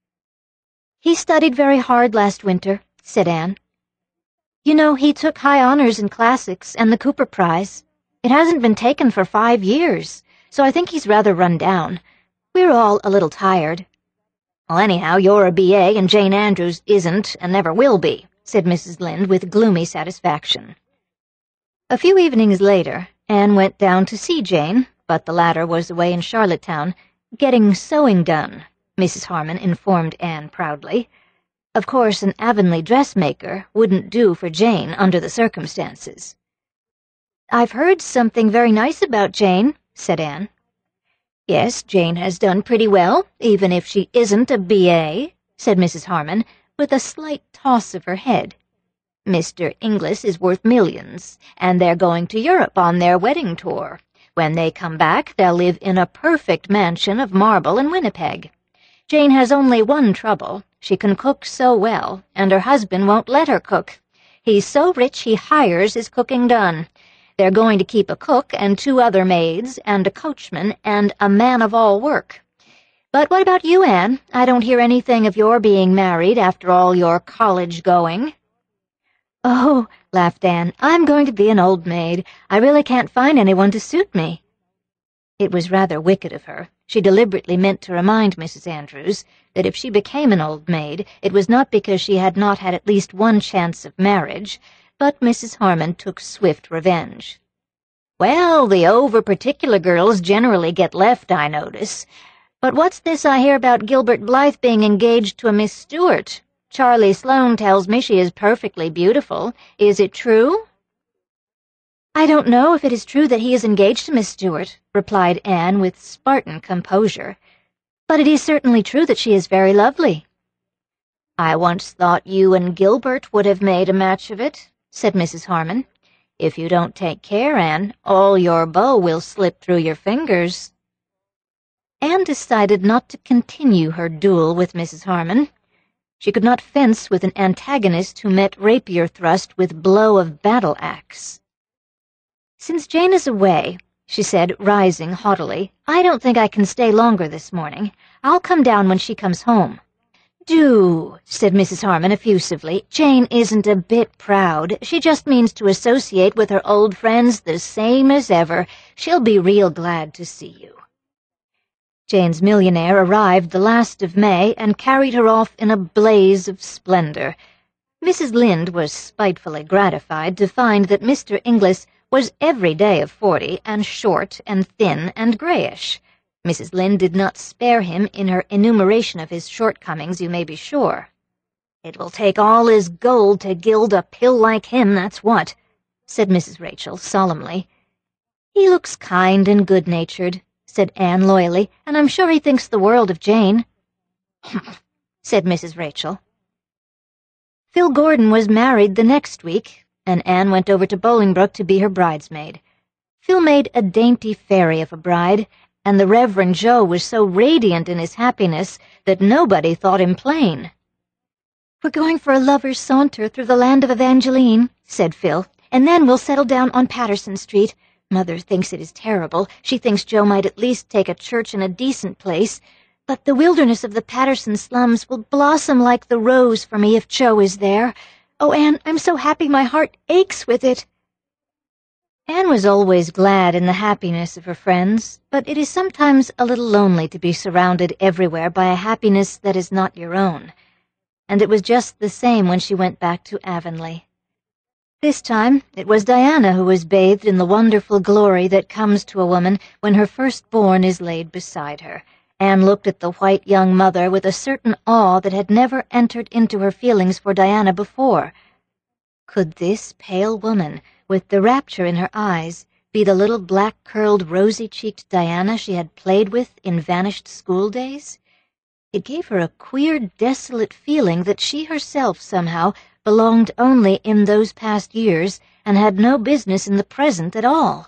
"He studied very hard last winter," said Anne. "You know, he took high honors in classics and the Cooper Prize. It hasn't been taken for 5 years, so I think he's rather run down. We're all a little tired." "Well, anyhow, you're a B.A. and Jane Andrews isn't and never will be," said Mrs. Lynde with gloomy satisfaction. A few evenings later, Anne went down to see Jane, but the latter was away in Charlottetown, getting sewing done, Mrs. Harmon informed Anne proudly. Of course, an Avonlea dressmaker wouldn't do for Jane under the circumstances. "I've heard something very nice about Jane," said Anne. "Yes, Jane has done pretty well, even if she isn't a B.A., said Mrs. Harmon, with a slight toss of her head. "Mr. Inglis is worth millions, and they're going to Europe on their wedding tour. When they come back, they'll live in a perfect mansion of marble in Winnipeg. Jane has only one trouble. She can cook so well, and her husband won't let her cook. He's so rich he hires his cooking done. They're going to keep a cook and 2 other maids and a coachman and a man-of-all-work. But what about you, Anne? I don't hear anything of your being married after all your college-going." "Oh," laughed Anne, "I'm going to be an old maid. I really can't find anyone to suit me." It was rather wicked of her. She deliberately meant to remind Mrs. Andrews that if she became an old maid, it was not because she had not had at least one chance of marriage, but Mrs. Harmon took swift revenge. "Well, the over-particular girls generally get left, I notice. But what's this I hear about Gilbert Blythe being engaged to a Miss Stewart? Charlie Sloane tells me she is perfectly beautiful. Is it true?" "I don't know if it is true that he is engaged to Miss Stuart," replied Anne with Spartan composure, "but it is certainly true that she is very lovely." "I once thought you and Gilbert would have made a match of it," said Mrs. Harmon. "If you don't take care, Anne, all your beaux will slip through your fingers." Anne decided not to continue her duel with Mrs. Harmon. She could not fence with an antagonist who met rapier thrust with blow of battle-axe. "Since Jane is away," she said, rising haughtily, "I don't think I can stay longer this morning. I'll come down when she comes home." "Do," said Mrs. Harmon effusively. "Jane isn't a bit proud. She just means to associate with her old friends the same as ever. She'll be real glad to see you." Jane's millionaire arrived the last of May and carried her off in a blaze of splendor. Mrs. Lynde was spitefully gratified to find that Mr. Inglis was every day of 40 and short and thin and grayish. Mrs. Lynde did not spare him in her enumeration of his shortcomings, you may be sure. "It will take all his gold to gild a pill like him, that's what," said Mrs. Rachel solemnly. "He looks kind and good-natured," said Anne loyally, "and I'm sure he thinks the world of Jane." "Humph," said Mrs. Rachel. Phil Gordon was married the next week, and Anne went over to Bolingbroke to be her bridesmaid. Phil made a dainty fairy of a bride, and the Reverend Joe was so radiant in his happiness that nobody thought him plain. "We're going for a lover's saunter through the land of Evangeline," said Phil, "and then we'll settle down on Patterson Street. Mother thinks it is terrible. She thinks Joe might at least take a church in a decent place, but the wilderness of the Patterson slums will blossom like the rose for me if Joe is there. Oh, Anne, I'm so happy my heart aches with it." Anne was always glad in the happiness of her friends, but it is sometimes a little lonely to be surrounded everywhere by a happiness that is not your own, and it was just the same when she went back to Avonlea. This time it was Diana who was bathed in the wonderful glory that comes to a woman when her firstborn is laid beside her. Anne looked at the white young mother with a certain awe that had never entered into her feelings for Diana before. Could this pale woman, with the rapture in her eyes, be the little black-curled, rosy-cheeked Diana she had played with in vanished schooldays? It gave her a queer, desolate feeling that she herself, somehow, belonged only in those past years and had no business in the present at all.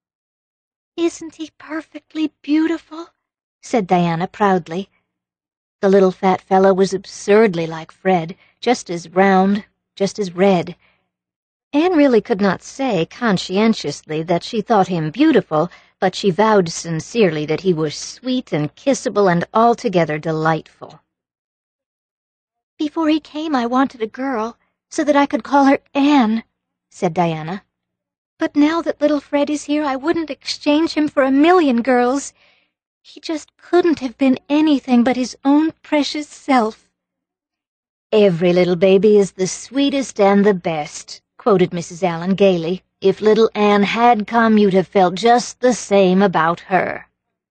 "Isn't he perfectly beautiful?" said Diana proudly. The little fat fellow was absurdly like Fred, just as round, just as red. Anne really could not say conscientiously that she thought him beautiful, but she vowed sincerely that he was sweet and kissable and altogether delightful. "Before he came I wanted a girl, so that I could call her Anne," said Diana. "But now that little Fred is here I wouldn't exchange him for a million girls. He just couldn't have been anything but his own precious self." "Every little baby is the sweetest and the best," quoted Mrs. Allen gaily. "If little Anne had come, you'd have felt just the same about her."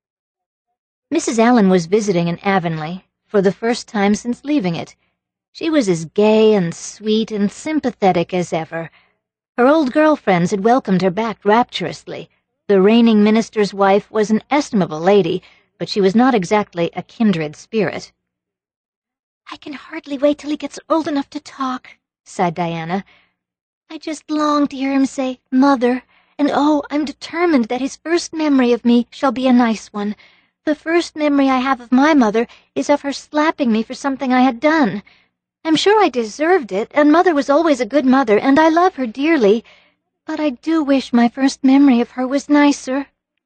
Mrs. Allen was visiting in Avonlea for the first time since leaving it. She was as gay and sweet and sympathetic as ever. Her old girlfriends had welcomed her back rapturously. The reigning minister's wife was an estimable lady, but she was not exactly a kindred spirit. "I can hardly wait till he gets old enough to talk," sighed Diana. "I just long to hear him say, 'Mother,' and oh, I'm determined that his first memory of me shall be a nice one. The first memory I have of my mother is of her slapping me for something I had done. I'm sure I deserved it, and Mother was always a good mother, and I love her dearly, but I do wish my first memory of her was nicer."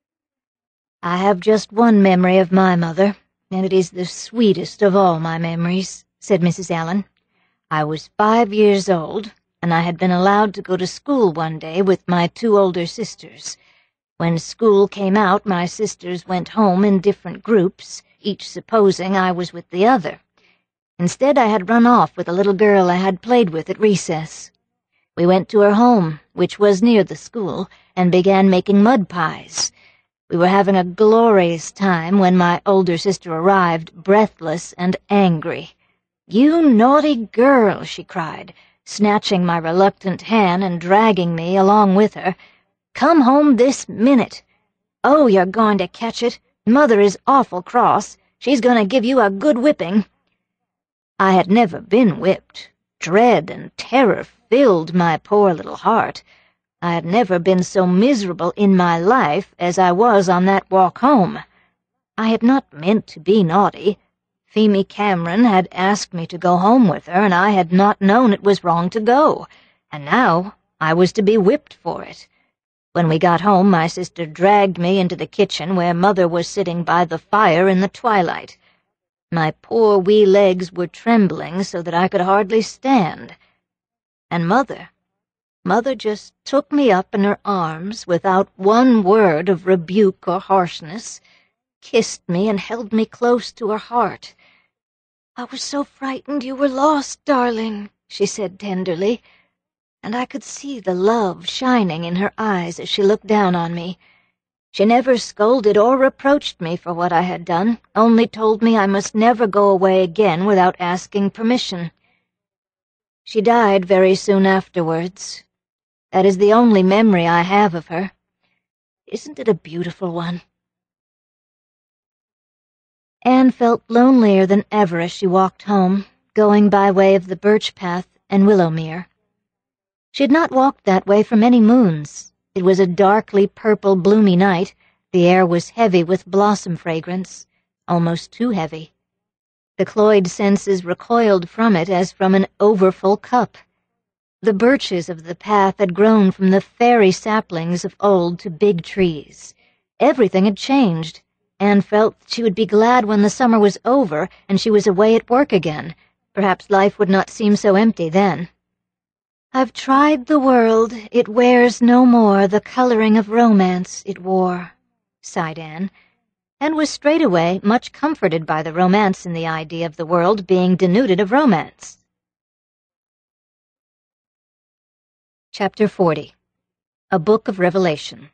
"I have just one memory of my mother, and it is the sweetest of all my memories," said Mrs. Allen. "I was 5 years old, and I had been allowed to go to school one day with my 2 older sisters. When school came out, my sisters went home in different groups, each supposing I was with the other. Instead, I had run off with a little girl I had played with at recess. We went to her home, which was near the school, and began making mud pies. We were having a glorious time when my older sister arrived, breathless and angry. 'You naughty girl,' she cried, snatching my reluctant hand and dragging me along with her. Come home this minute. Oh, you're going to catch it. Mother is awful cross. She's going to give you a good whipping." I had never been whipped. Dread and terror filled my poor little heart. I had never been so miserable in my life as I was on that walk home. I had not meant to be naughty. Phemy Cameron had asked me to go home with her, and I had not known it was wrong to go, and now I was to be whipped for it. When we got home, my sister dragged me into the kitchen where Mother was sitting by the fire in the twilight. My poor wee legs were trembling so that I could hardly stand. And Mother just took me up in her arms without one word of rebuke or harshness, kissed me and held me close to her heart. "I was so frightened you were lost, darling," she said tenderly, and I could see the love shining in her eyes as she looked down on me. She never scolded or reproached me for what I had done, only told me I must never go away again without asking permission. She died very soon afterwards. That is the only memory I have of her. Isn't it a beautiful one? Anne felt lonelier than ever as she walked home, going by way of the birch path and Willowmere. She had not walked that way for many moons. It was a darkly purple, bloomy night. The air was heavy with blossom fragrance, almost too heavy. The cloyed senses recoiled from it as from an overfull cup. The birches of the path had grown from the fairy saplings of old to big trees. Everything had changed. Anne felt she would be glad when the summer was over and she was away at work again. Perhaps life would not seem so empty then. "I've tried the world, it wears no more the coloring of romance it wore," sighed Anne, and was straightway much comforted by the romance in the idea of the world being denuded of romance. Chapter 40. A Book of Revelation.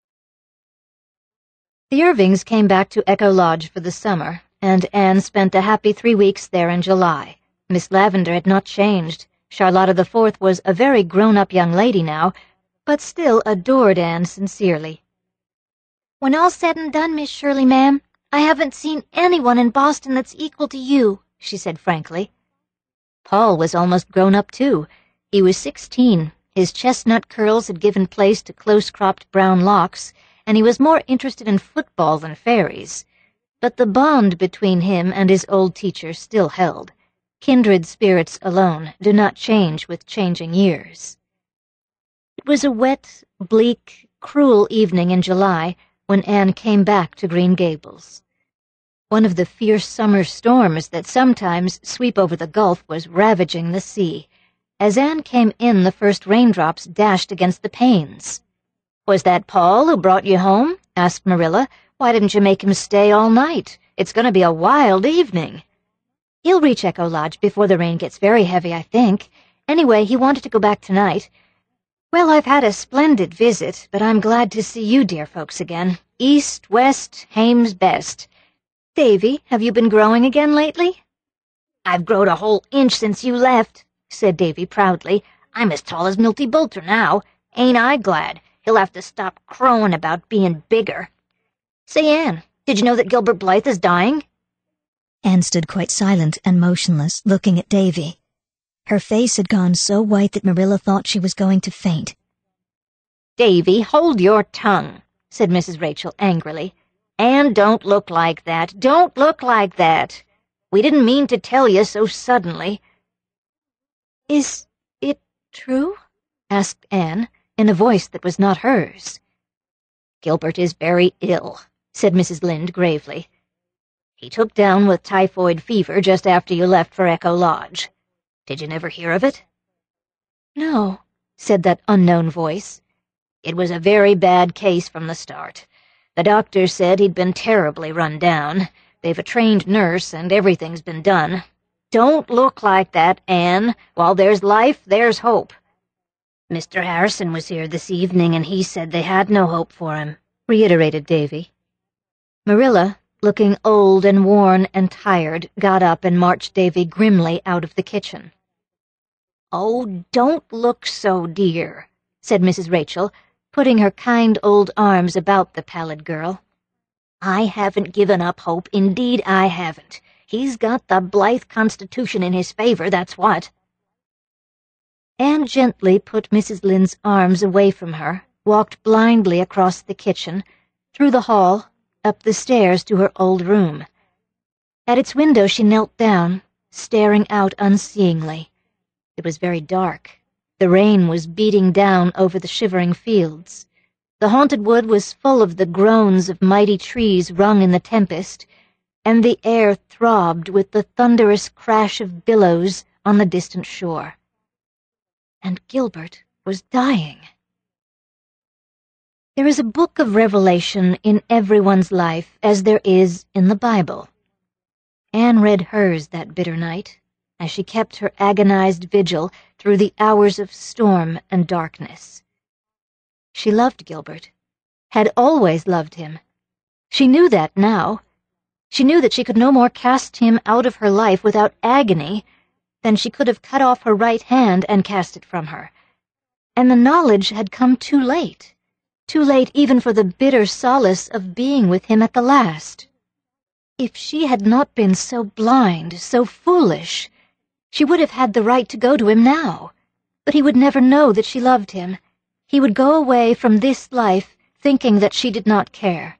The Irvings came back to Echo Lodge for the summer, and Anne spent a happy 3 weeks there in July. Miss Lavender had not changed. Charlotta the Fourth was a very grown-up young lady now, but still adored Anne sincerely. "When all's said and done, Miss Shirley, ma'am, I haven't seen anyone in Boston that's equal to you," she said frankly. Paul was almost grown up, too. He was 16. His chestnut curls had given place to close-cropped brown locks, and he was more interested in football than fairies. But the bond between him and his old teacher still held. Kindred spirits alone do not change with changing years. It was a wet, bleak, cruel evening in July when Anne came back to Green Gables. One of the fierce summer storms that sometimes sweep over the Gulf was ravaging the sea. As Anne came in, the first raindrops dashed against the panes. "Was that Paul who brought you home?" asked Marilla. "Why didn't you make him stay all night? It's going to be a wild evening." "He'll reach Echo Lodge before the rain gets very heavy, I think. Anyway, he wanted to go back tonight. Well, I've had a splendid visit, but I'm glad to see you dear folks again. East, west, Hame's best. Davy, have you been growing again lately?" "I've growed a whole inch since you left," said Davy proudly. "I'm as tall as Milty Boulter now. Ain't I glad? He'll have to stop crowing about being bigger. Say, Anne, did you know that Gilbert Blythe is dying?" Anne stood quite silent and motionless, looking at Davy. Her face had gone so white that Marilla thought she was going to faint. "Davy, hold your tongue," said Mrs. Rachel angrily. "Anne, don't look like that. Don't look like that. We didn't mean to tell you so suddenly." "Is it true?" asked Anne, in a voice that was not hers. "Gilbert is very ill," said Mrs. Lynde gravely. "He took down with typhoid fever just after you left for Echo Lodge. Did you never hear of it?" "No," said that unknown voice. "It was a very bad case from the start. The doctor said he'd been terribly run down. They've a trained nurse, and everything's been done. Don't look like that, Anne. While there's life, there's hope. Mr. Harrison was here this evening, and he said they had no hope for him," reiterated Davy. Marilla, looking old and worn and tired, got up and marched Davy grimly out of the kitchen. "Oh, don't look so, dear," said Mrs. Rachel. putting her kind old arms about the pallid girl. "I haven't given up hope, indeed I haven't. He's got the Blythe constitution in his favor, that's what." Anne gently put Mrs. Lynde's arms away from her, walked blindly across the kitchen, through the hall, up the stairs to her old room. At its window she knelt down, staring out unseeingly. It was very dark. The rain was beating down over the shivering fields. The haunted wood was full of the groans of mighty trees wrung in the tempest, and the air throbbed with the thunderous crash of billows on the distant shore. And Gilbert was dying. There is a book of revelation in everyone's life as there is in the Bible. Anne read hers that bitter night, as she kept her agonized vigil through the hours of storm and darkness. She loved Gilbert, had always loved him. She knew that now. She knew that she could no more cast him out of her life without agony than she could have cut off her right hand and cast it from her. And the knowledge had come too late even for the bitter solace of being with him at the last. If she had not been so blind, so foolish, she would have had the right to go to him now. But he would never know that she loved him. He would go away from this life thinking that she did not care.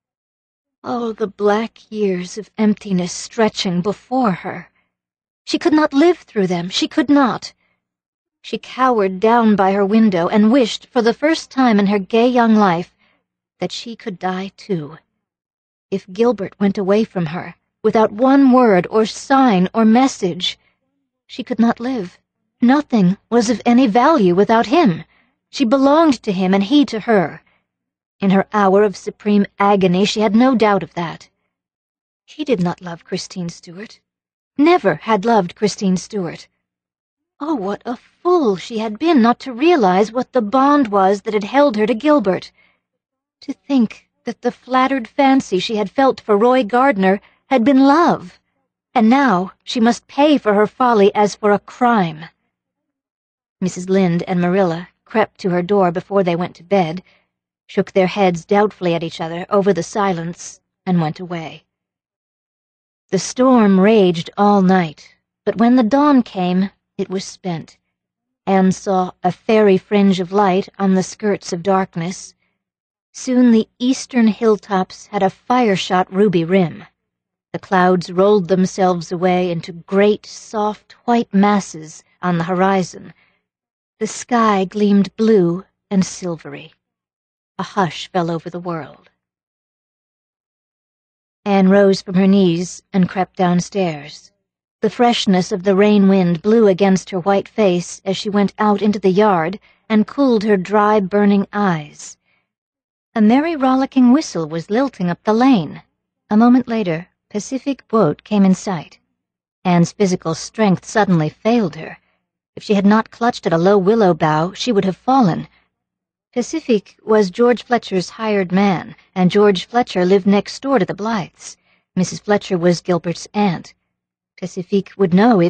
Oh, the black years of emptiness stretching before her. She could not live through them. She could not. She cowered down by her window and wished, for the first time in her gay young life, that she could die too. If Gilbert went away from her, without one word or sign or message, she could not live. Nothing was of any value without him. She belonged to him and he to her. In her hour of supreme agony she had no doubt of that. He did not love Christine Stuart. Never had loved Christine Stuart. Oh, what a fool she had been not to realize what the bond was that had held her to Gilbert. To think that the flattered fancy she had felt for Roy Gardner had been love, and now she must pay for her folly as for a crime. Mrs. Lynde and Marilla crept to her door before they went to bed, shook their heads doubtfully at each other over the silence, and went away. The storm raged all night, but when the dawn came, it was spent. Anne saw a fairy fringe of light on the skirts of darkness. Soon the eastern hilltops had a fire-shot ruby rim. The clouds rolled themselves away into great, soft, white masses on the horizon. The sky gleamed blue and silvery. A hush fell over the world. Anne rose from her knees and crept downstairs. The freshness of the rain wind blew against her white face as she went out into the yard and cooled her dry, burning eyes. A merry, rollicking whistle was lilting up the lane. A moment later, Pacific boat came in sight. Anne's physical strength suddenly failed her. If she had not clutched at a low willow bough, she would have fallen. Pacific was George Fletcher's hired man, and George Fletcher lived next door to the Blythes. Mrs. Fletcher was Gilbert's aunt. Pacific would know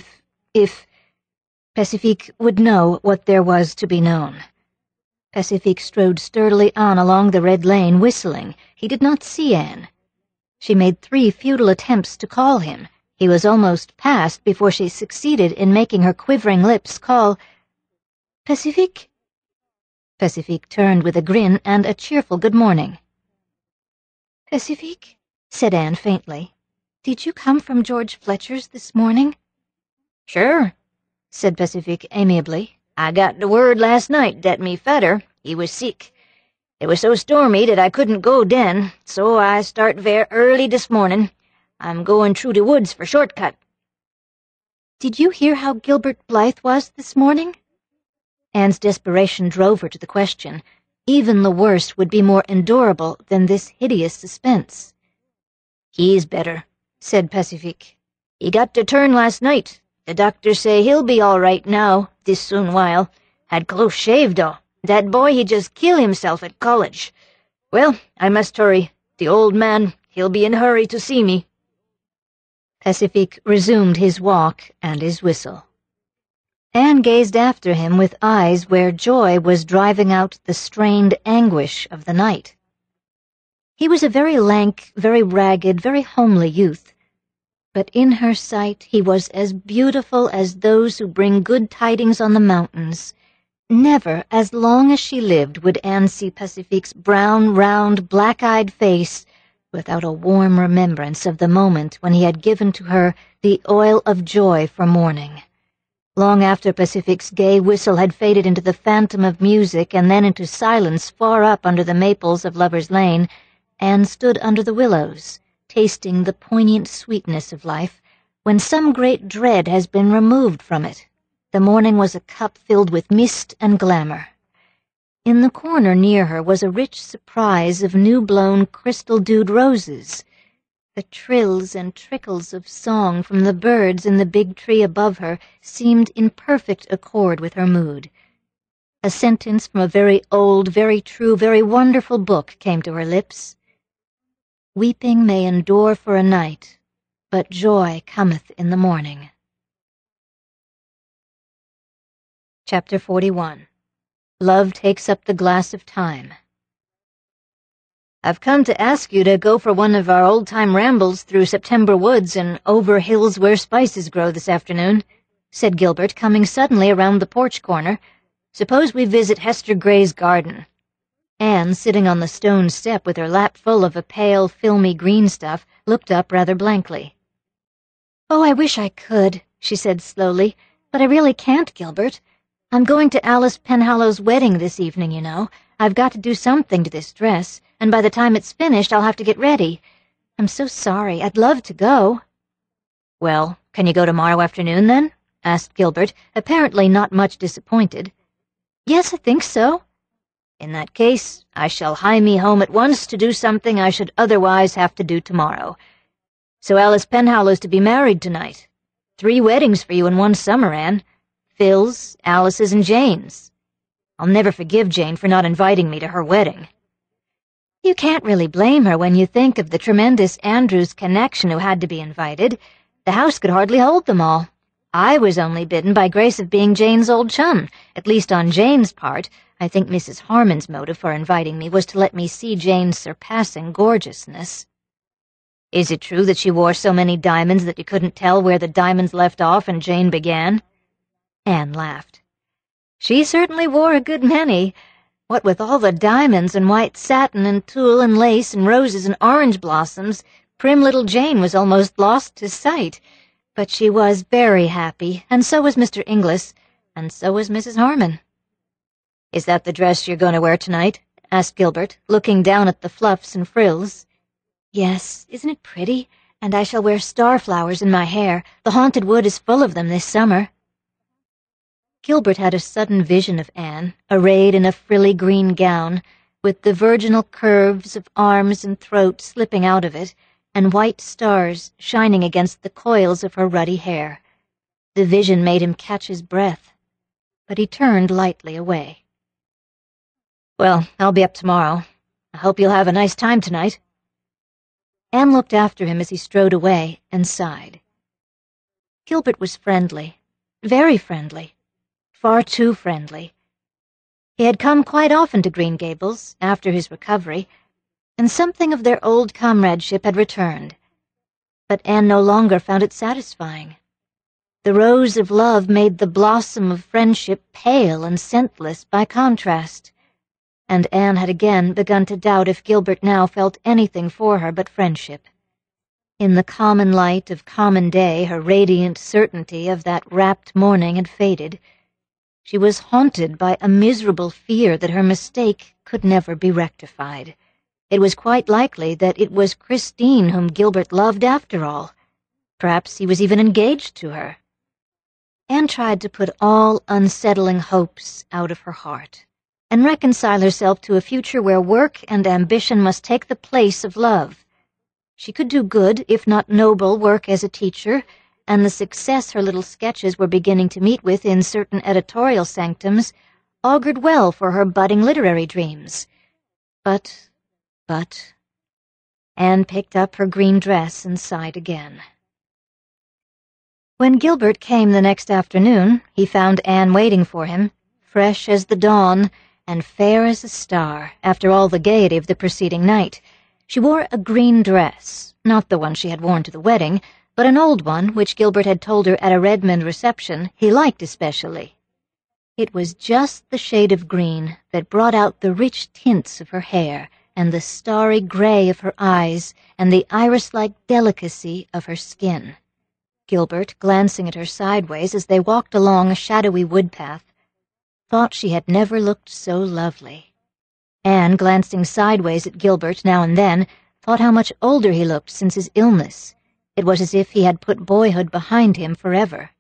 Pacific would know what there was to be known. Pacific strode sturdily on along the red lane, whistling. He did not see Anne. She made 3 futile attempts to call him. He was almost past before she succeeded in making her quivering lips call, "Pacific?" Pacific turned with a grin and a cheerful good morning. "Pacific," said Anne faintly, "did you come from George Fletcher's this morning?" "Sure," said Pacific amiably. "I got the word last night dat me fadder, he was sick. It was so stormy dat I couldn't go den, so I start ver early dis morning. I'm going through the woods for shortcut." "Did you hear how Gilbert Blythe was this morning?" Anne's desperation drove her to the question. Even the worst would be more endurable than this hideous suspense. "He's better," said Pacific. "He got the turn last night. The doctors say he'll be all right now, this soon while. Had close shave, though. That boy, he just kill himself at college. Well, I must hurry. The old man, he'll be in a hurry to see me." Pacific resumed his walk and his whistle. Anne gazed after him with eyes where joy was driving out the strained anguish of the night. He was a very lank, very ragged, very homely youth, but in her sight he was as beautiful as those who bring good tidings on the mountains. Never, as long as she lived, would Anne see Pacifique's brown, round, black-eyed face without a warm remembrance of the moment when he had given to her the oil of joy for mourning. Long after Pacifique's gay whistle had faded into the phantom of music and then into silence far up under the maples of Lover's Lane, Anne stood under the willows, tasting the poignant sweetness of life, when some great dread has been removed from it. The morning was a cup filled with mist and glamour. In the corner near her was a rich surprise of new-blown crystal-dewed roses. The trills and trickles of song from the birds in the big tree above her seemed in perfect accord with her mood. A sentence from a very old, very true, very wonderful book came to her lips. "Weeping may endure for a night, but joy cometh in the morning." Chapter 41. Love Takes Up the Glass of Time. "I've come to ask you to go for one of our old-time rambles through September woods and over hills where spices grow this afternoon," said Gilbert, coming suddenly around the porch corner. "Suppose we visit Hester Gray's garden." Anne, sitting on the stone step with her lap full of a pale, filmy green stuff, looked up rather blankly. "Oh, I wish I could," she said slowly, "but I really can't, Gilbert. I'm going to Alice Penhallow's wedding this evening, you know. I've got to do something to this dress, and by the time it's finished I'll have to get ready. I'm so sorry. I'd love to go." "Well, can you go tomorrow afternoon, then?" asked Gilbert, apparently not much disappointed. "Yes, I think so." "In that case, I shall hie me home at once to do something I should otherwise have to do tomorrow. So Alice Penhallow's to be married tonight. 3 weddings for you in one summer, Anne. Phil's, Alice's, and Jane's. I'll never forgive Jane for not inviting me to her wedding." "You can't really blame her when you think of the tremendous Andrews connection who had to be invited. The house could hardly hold them all. I was only bidden by grace of being Jane's old chum, at least on Jane's part. I think Mrs. Harmon's motive for inviting me was to let me see Jane's surpassing gorgeousness." "Is it true that she wore so many diamonds that you couldn't tell where the diamonds left off and Jane began?" Anne laughed. "She certainly wore a good many. What with all the diamonds and white satin and tulle and lace and roses and orange blossoms, prim little Jane was almost lost to sight. But she was very happy, and so was Mr. Inglis, and so was Mrs. Harmon." "Is that the dress you're going to wear tonight?" asked Gilbert, looking down at the fluffs and frills. "Yes, isn't it pretty? And I shall wear starflowers in my hair. The Haunted Wood is full of them this summer." Gilbert had a sudden vision of Anne, arrayed in a frilly green gown, with the virginal curves of arms and throat slipping out of it, and white stars shining against the coils of her ruddy hair. The vision made him catch his breath, but he turned lightly away. "Well, I'll be up tomorrow. I hope you'll have a nice time tonight." Anne looked after him as he strode away and sighed. Gilbert was friendly, very friendly. Far too friendly. He had come quite often to Green Gables, after his recovery, and something of their old comradeship had returned. But Anne no longer found it satisfying. The rose of love made the blossom of friendship pale and scentless by contrast, and Anne had again begun to doubt if Gilbert now felt anything for her but friendship. In the common light of common day, her radiant certainty of that rapt morning had faded. She was haunted by a miserable fear that her mistake could never be rectified. It was quite likely that it was Christine whom Gilbert loved after all. Perhaps he was even engaged to her. Anne tried to put all unsettling hopes out of her heart, and reconcile herself to a future where work and ambition must take the place of love. She could do good, if not noble, work as a teacher, and the success her little sketches were beginning to meet with in certain editorial sanctums augured well for her budding literary dreams. But... Anne picked up her green dress and sighed again. When Gilbert came the next afternoon, he found Anne waiting for him, fresh as the dawn and fair as a star after all the gaiety of the preceding night. She wore a green dress, not the one she had worn to the wedding, but an old one which Gilbert had told her at a Redmond reception he liked especially. It was just the shade of green that brought out the rich tints of her hair and the starry gray of her eyes and the iris-like delicacy of her skin. Gilbert, glancing at her sideways as they walked along a shadowy wood-path, thought she had never looked so lovely. Anne, glancing sideways at Gilbert now and then, thought how much older he looked since his illness. It was as if he had put boyhood behind him forever.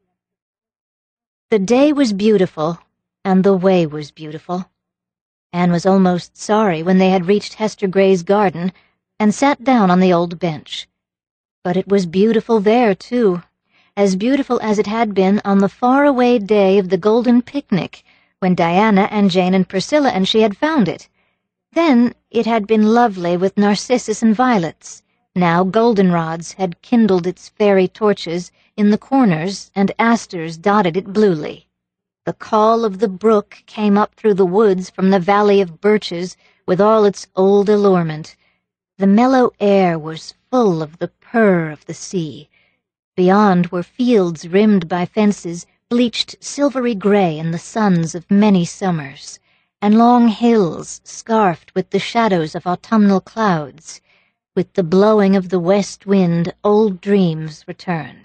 The day was beautiful, and the way was beautiful. Anne was almost sorry when they had reached Hester Gray's garden and sat down on the old bench. But it was beautiful there, too, as beautiful as it had been on the far-away day of the golden picnic, when Diana and Jane and Priscilla and she had found it. Then it had been lovely with narcissus and violets. Now goldenrods had kindled its fairy torches in the corners, and asters dotted it bluely. The call of the brook came up through the woods from the valley of birches with all its old allurement. The mellow air was full of the purr of the sea. Beyond were fields rimmed by fences, bleached silvery gray in the suns of many summers, and long hills scarfed with the shadows of autumnal clouds. With the blowing of the west wind, old dreams returned.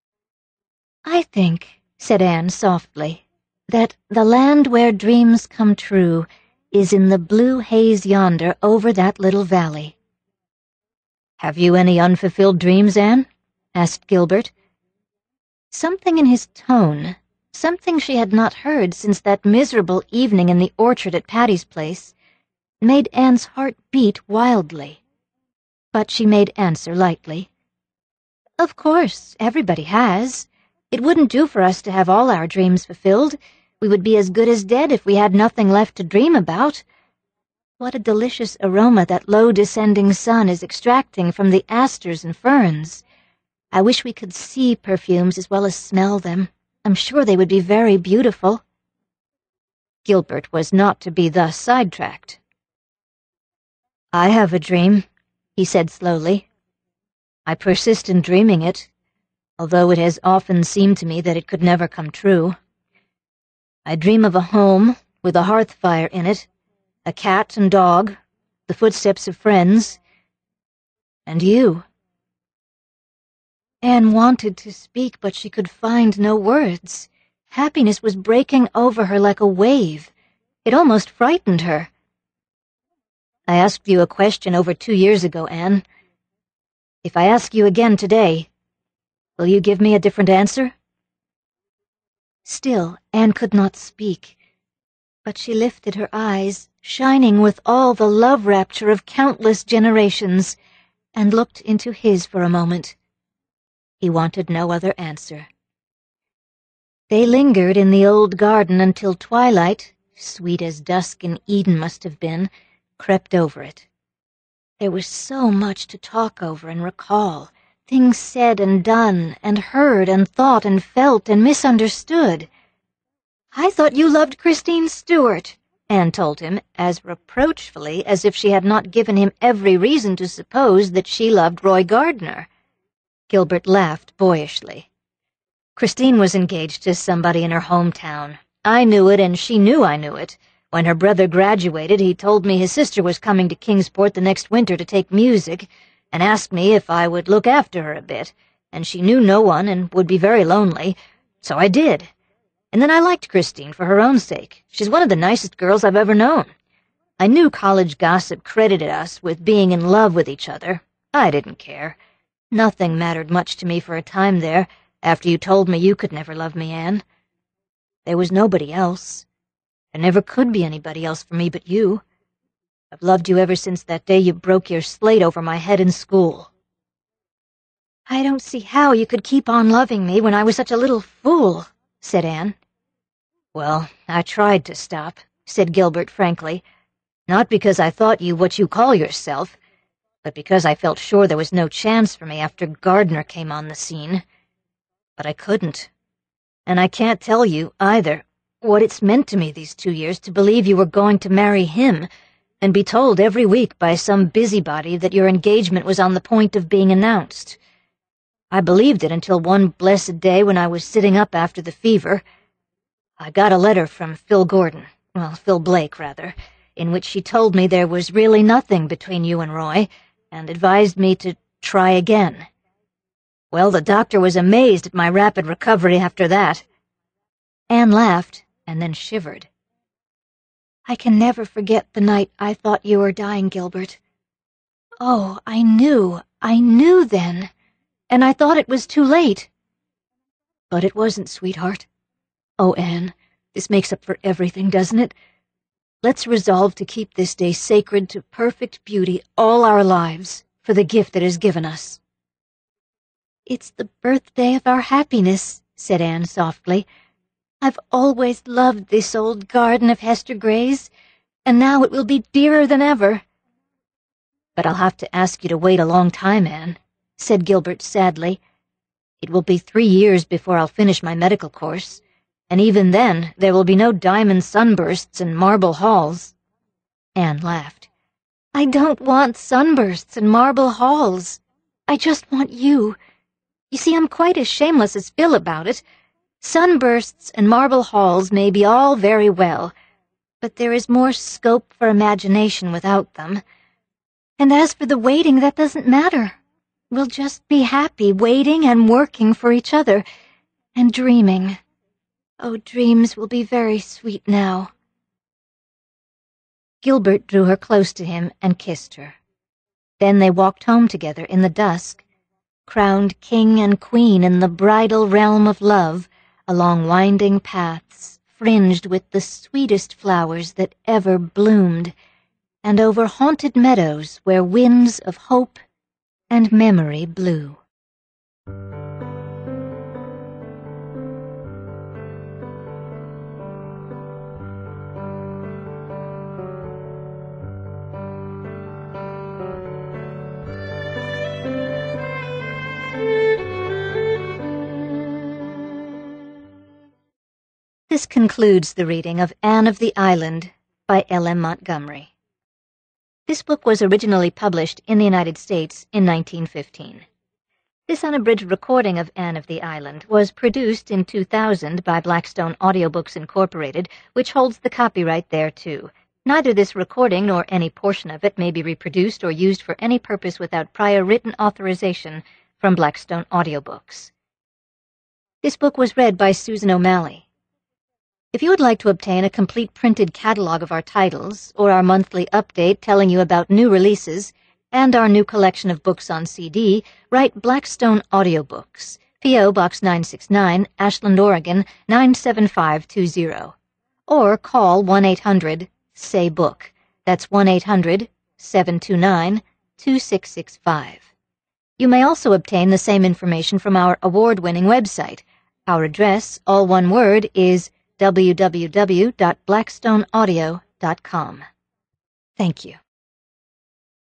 "I think," said Anne softly, "that the land where dreams come true is in the blue haze yonder over that little valley." "Have you any unfulfilled dreams, Anne?" asked Gilbert. Something in his tone, something she had not heard since that miserable evening in the orchard at Patty's Place, made Anne's heart beat wildly. But she made answer lightly. "Of course, everybody has. It wouldn't do for us to have all our dreams fulfilled. We would be as good as dead if we had nothing left to dream about. What a delicious aroma that low-descending sun is extracting from the asters and ferns. I wish we could see perfumes as well as smell them. I'm sure they would be very beautiful." Gilbert was not to be thus sidetracked. "I have a dream," he said slowly. "I persist in dreaming it, although it has often seemed to me that it could never come true. I dream of a home with a hearth fire in it, a cat and dog, the footsteps of friends, and you." Anne wanted to speak, but she could find no words. Happiness was breaking over her like a wave. It almost frightened her. "I asked you a question over 2 years ago, Anne. If I ask you again today, will you give me a different answer?" Still, Anne could not speak, but she lifted her eyes, shining with all the love-rapture of countless generations, and looked into his for a moment. He wanted no other answer. They lingered in the old garden until twilight, sweet as dusk in Eden must have been, crept over it. There was so much to talk over and recall, things said and done, and heard and thought and felt and misunderstood. "I thought you loved Christine Stuart," Anne told him, as reproachfully as if she had not given him every reason to suppose that she loved Roy Gardner. Gilbert laughed boyishly. "Christine was engaged to somebody in her hometown. I knew it, and she knew I knew it. When her brother graduated, he told me his sister was coming to Kingsport the next winter to take music, and asked me if I would look after her a bit, and she knew no one and would be very lonely, so I did. And then I liked Christine for her own sake. She's one of the nicest girls I've ever known. I knew college gossip credited us with being in love with each other. I didn't care. Nothing mattered much to me for a time there, after you told me you could never love me, Anne. There was nobody else. There never could be anybody else for me but you. I've loved you ever since that day you broke your slate over my head in school." "I don't see how you could keep on loving me when I was such a little fool," said Anne. "Well, I tried to stop," said Gilbert frankly, "not because I thought you what you call yourself, but because I felt sure there was no chance for me after Gardner came on the scene. But I couldn't. And I can't tell you, either, what it's meant to me these 2 years to believe you were going to marry him and be told every week by some busybody that your engagement was on the point of being announced. I believed it until one blessed day when I was sitting up after the fever. I got a letter from Phil Blake, in which she told me there was really nothing between you and Roy, and advised me to try again. Well, the doctor was amazed at my rapid recovery after that. Anne laughed and then shivered. I can never forget the night I thought you were dying, Gilbert. Oh, I knew then, and I thought it was too late. But it wasn't, sweetheart. Oh, Anne, this makes up for everything, doesn't it? Let's resolve to keep this day sacred to perfect beauty all our lives, for the gift it has given us. It's the birthday of our happiness, said Anne softly. I've always loved this old garden of Hester Gray's, and now it will be dearer than ever. But I'll have to ask you to wait a long time, Anne, said Gilbert sadly. It will be 3 years before I'll finish my medical course, and even then there will be no diamond sunbursts and marble halls. Anne laughed. I don't want sunbursts and marble halls. I just want you. You see, I'm quite as shameless as Phil about it. Sunbursts and marble halls may be all very well, but there is more scope for imagination without them. And as for the waiting, that doesn't matter. We'll just be happy waiting and working for each other, and dreaming. Oh, dreams will be very sweet now. Gilbert drew her close to him and kissed her. Then they walked home together in the dusk, crowned king and queen in the bridal realm of love, along winding paths fringed with the sweetest flowers that ever bloomed, and over haunted meadows where winds of hope and memory blew. This concludes the reading of Anne of the Island by L.M. Montgomery. This book was originally published in the United States in 1915. This unabridged recording of Anne of the Island was produced in 2000 by Blackstone Audiobooks Incorporated, which holds the copyright thereto. Neither this recording nor any portion of it may be reproduced or used for any purpose without prior written authorization from Blackstone Audiobooks. This book was read by Susan O'Malley. If you would like to obtain a complete printed catalog of our titles, or our monthly update telling you about new releases, and our new collection of books on CD, write Blackstone Audiobooks, P.O. Box 969, Ashland, Oregon, 97520. Or call 1-800-SAY-BOOK. That's 1-800-729-2665. You may also obtain the same information from our award-winning website. Our address, all one word, is www.blackstoneaudio.com. Thank you.